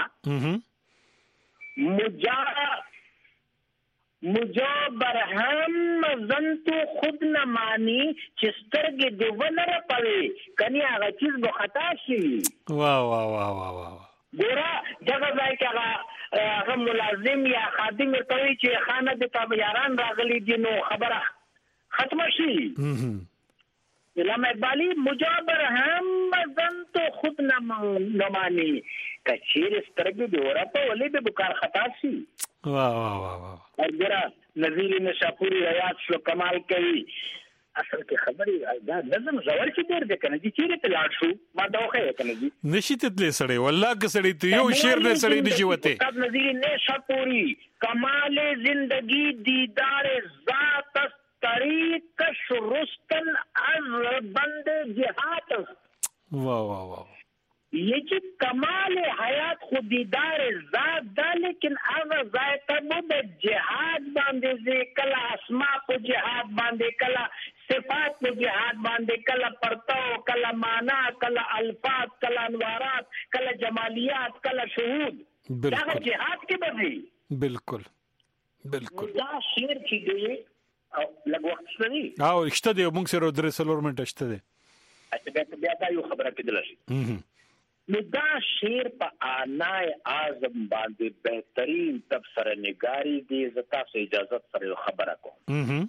مجا برهم زنتو خود نمانی چسترگ دیون را پوی کنی آغا چیز بخطا شی واہ گورا جگہ زائی که آغا ملازم یا خادم ارتوی چی خانه دیتا بیاران راغلی دینو خبر ختم شی علامہ اقبالی مجا برهم زنتو خود نمانی کچیر استرگ دیورا پا ولی بے بکار خطا شی واہ اور ګره نظیر نشاپوری ریاض شو کمال کوي اصل کې خبرې دا نظم زور چې ډېر د کنه چې چیرې ته لاړ شو ما دا وخه کنه دي نشي تدلې سړی والله که سړی ته یو شعر نه سړی نشي وته کب نظیر نشاپوری کمال زندگی دیدار ذات طریق شرستن از بند جهات واہ واہ واہ یہ چې کمال حیات خود دیدار ذات دا لیکن هغه ذات مو د جهاد باندې کلا اسماء په جهاد باندې کلا صفات په جهاد باندې کلا پرتو کلا معنا کلا الفاظ کلا انوارات کلا جمالیات کلا شهود دا جهاد کې بدلی بالکل دا شعر چې دی او لږ وخت شوی او شته دی موږ سره درې څلور منټه شته دی اته بیا دا یو خبره کېدل شي نو دا شعر په آنای اعظم باندې بهترین تفسیر نگاری دی زتا سه اجازه سره خبره کوم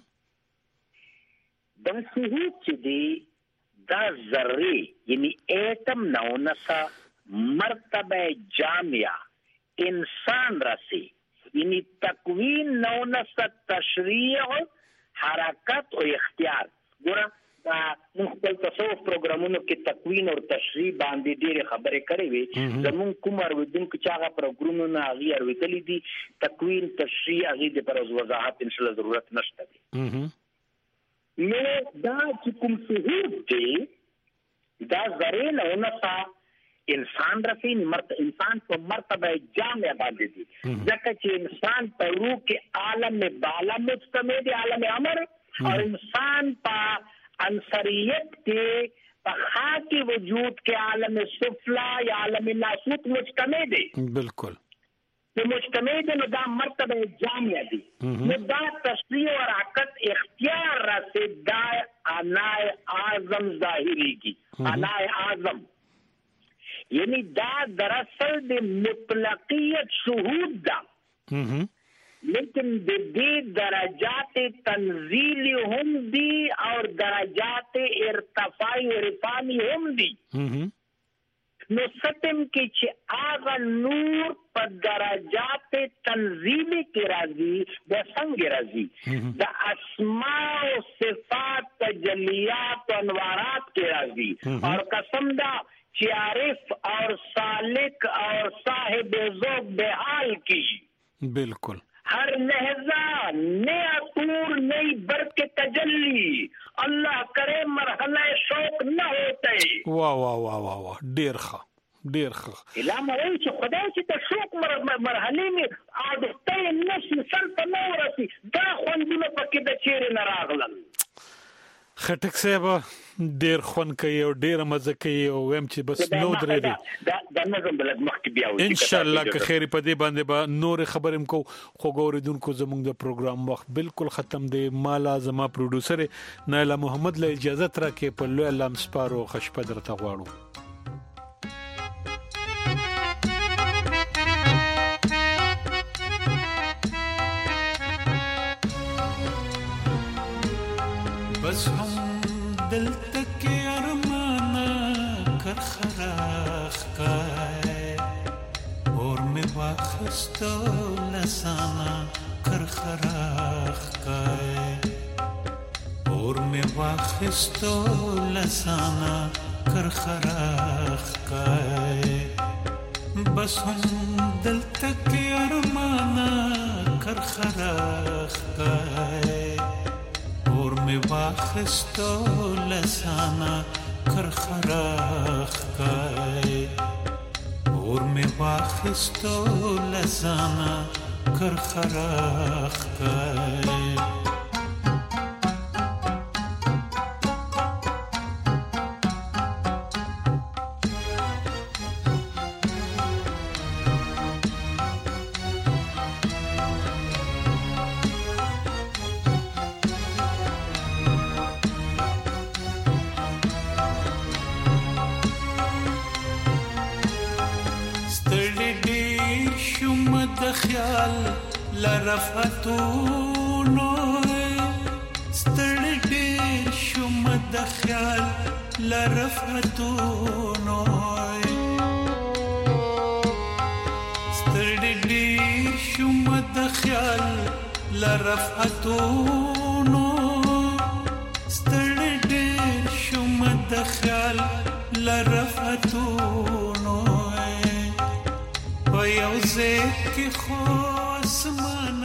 دا شهود چې دی دا ذره یعنی ایتم نونسا مرتبه جامعه انسان رسی یعنی تکوین نونسا تشریع حرکت او اختیار ګوره دا مختلف تصوف پروګرامونو کې تکوین او تشریح باندې ډېر خبرې کړې وي زمون کومر ودونکو چې هغه پروګرامونو نه هغه ورتلې دي تکوین تشریح هغه د پر وضاحت ان شاء الله ضرورت نشته دي نو دا چې کوم څه دي دا زرین او نصا انسان رسین انسان په مرتبه جامع باندې دي ځکه چې انسان په روح کې عالم بالا مستمد عالم امر اور انسان په انصریت کے خاکی وجود کے عالم سفلا یا عالم ناسوت مجتمع دے بالکل تو مجتمع دے نو دا مرتبہ جامعہ دی نو دا تشریح اور حرکت اختیار رسے دا آنائے اعظم ظاہری کی آنائے اعظم یعنی دا دراصل دے مطلقیت شہود دا لیکن دې درجات تنزیلی هم دي او درجات ارتفاعی و رفانی هم دي نو ستم کې چې آغا نور په درجات تنزیلی کې راځي د څنګه راځي د اسماء او صفات تجلیات او انوارات کې راځي اور قسم دا چې عارف اور سالک اور صاحب ذوق بحال کی بالکل ہر لہجہ نیا طور نئی برق تجلی اللہ کرے مرحلہ شوق نہ ہوتے واہ واہ واہ واہ واہ ډیر ښه علامه وایي چې خدای چې د شوق مرحلې مې عادتې نشي سر ته نه ورسي دا خوندونه پکې د چیرې نه راغلل خټک صاحب ډیر خون کوي او ډیر مزه کوي او ويم چې بس نو درې دي دا نظم بلګ مخکې بیا وي ان شاء الله که خیر په دې باندې به نور خبرم کو خو ګوریدونکو زموږ د پروګرام وخت بالکل ختم دی مالا زما پروډوسر نایلا محمد له اجازه تر کې په لوی لام سپارو خشپه درته غواړو بس هم دل تک ارمانا کر خراخ کائے اور میں واخستو لسانا کر خراخ کائے اور میں واخستو لسانا کر خراخ کائے بس هم دل تک ارمانا کر خراخ کائے اور میں واخستو لسانا کر خراخ کائے اور میں واخستو لسانا کر خراخ کائے خیال لرفتونو ستړي ډېر شوم د خیال لرفتونو ستړي ډېر شوم د خیال لرفعتونو ستړي ډېر شوم د خیال لرفعتونو په یو ځای کې خو اسمان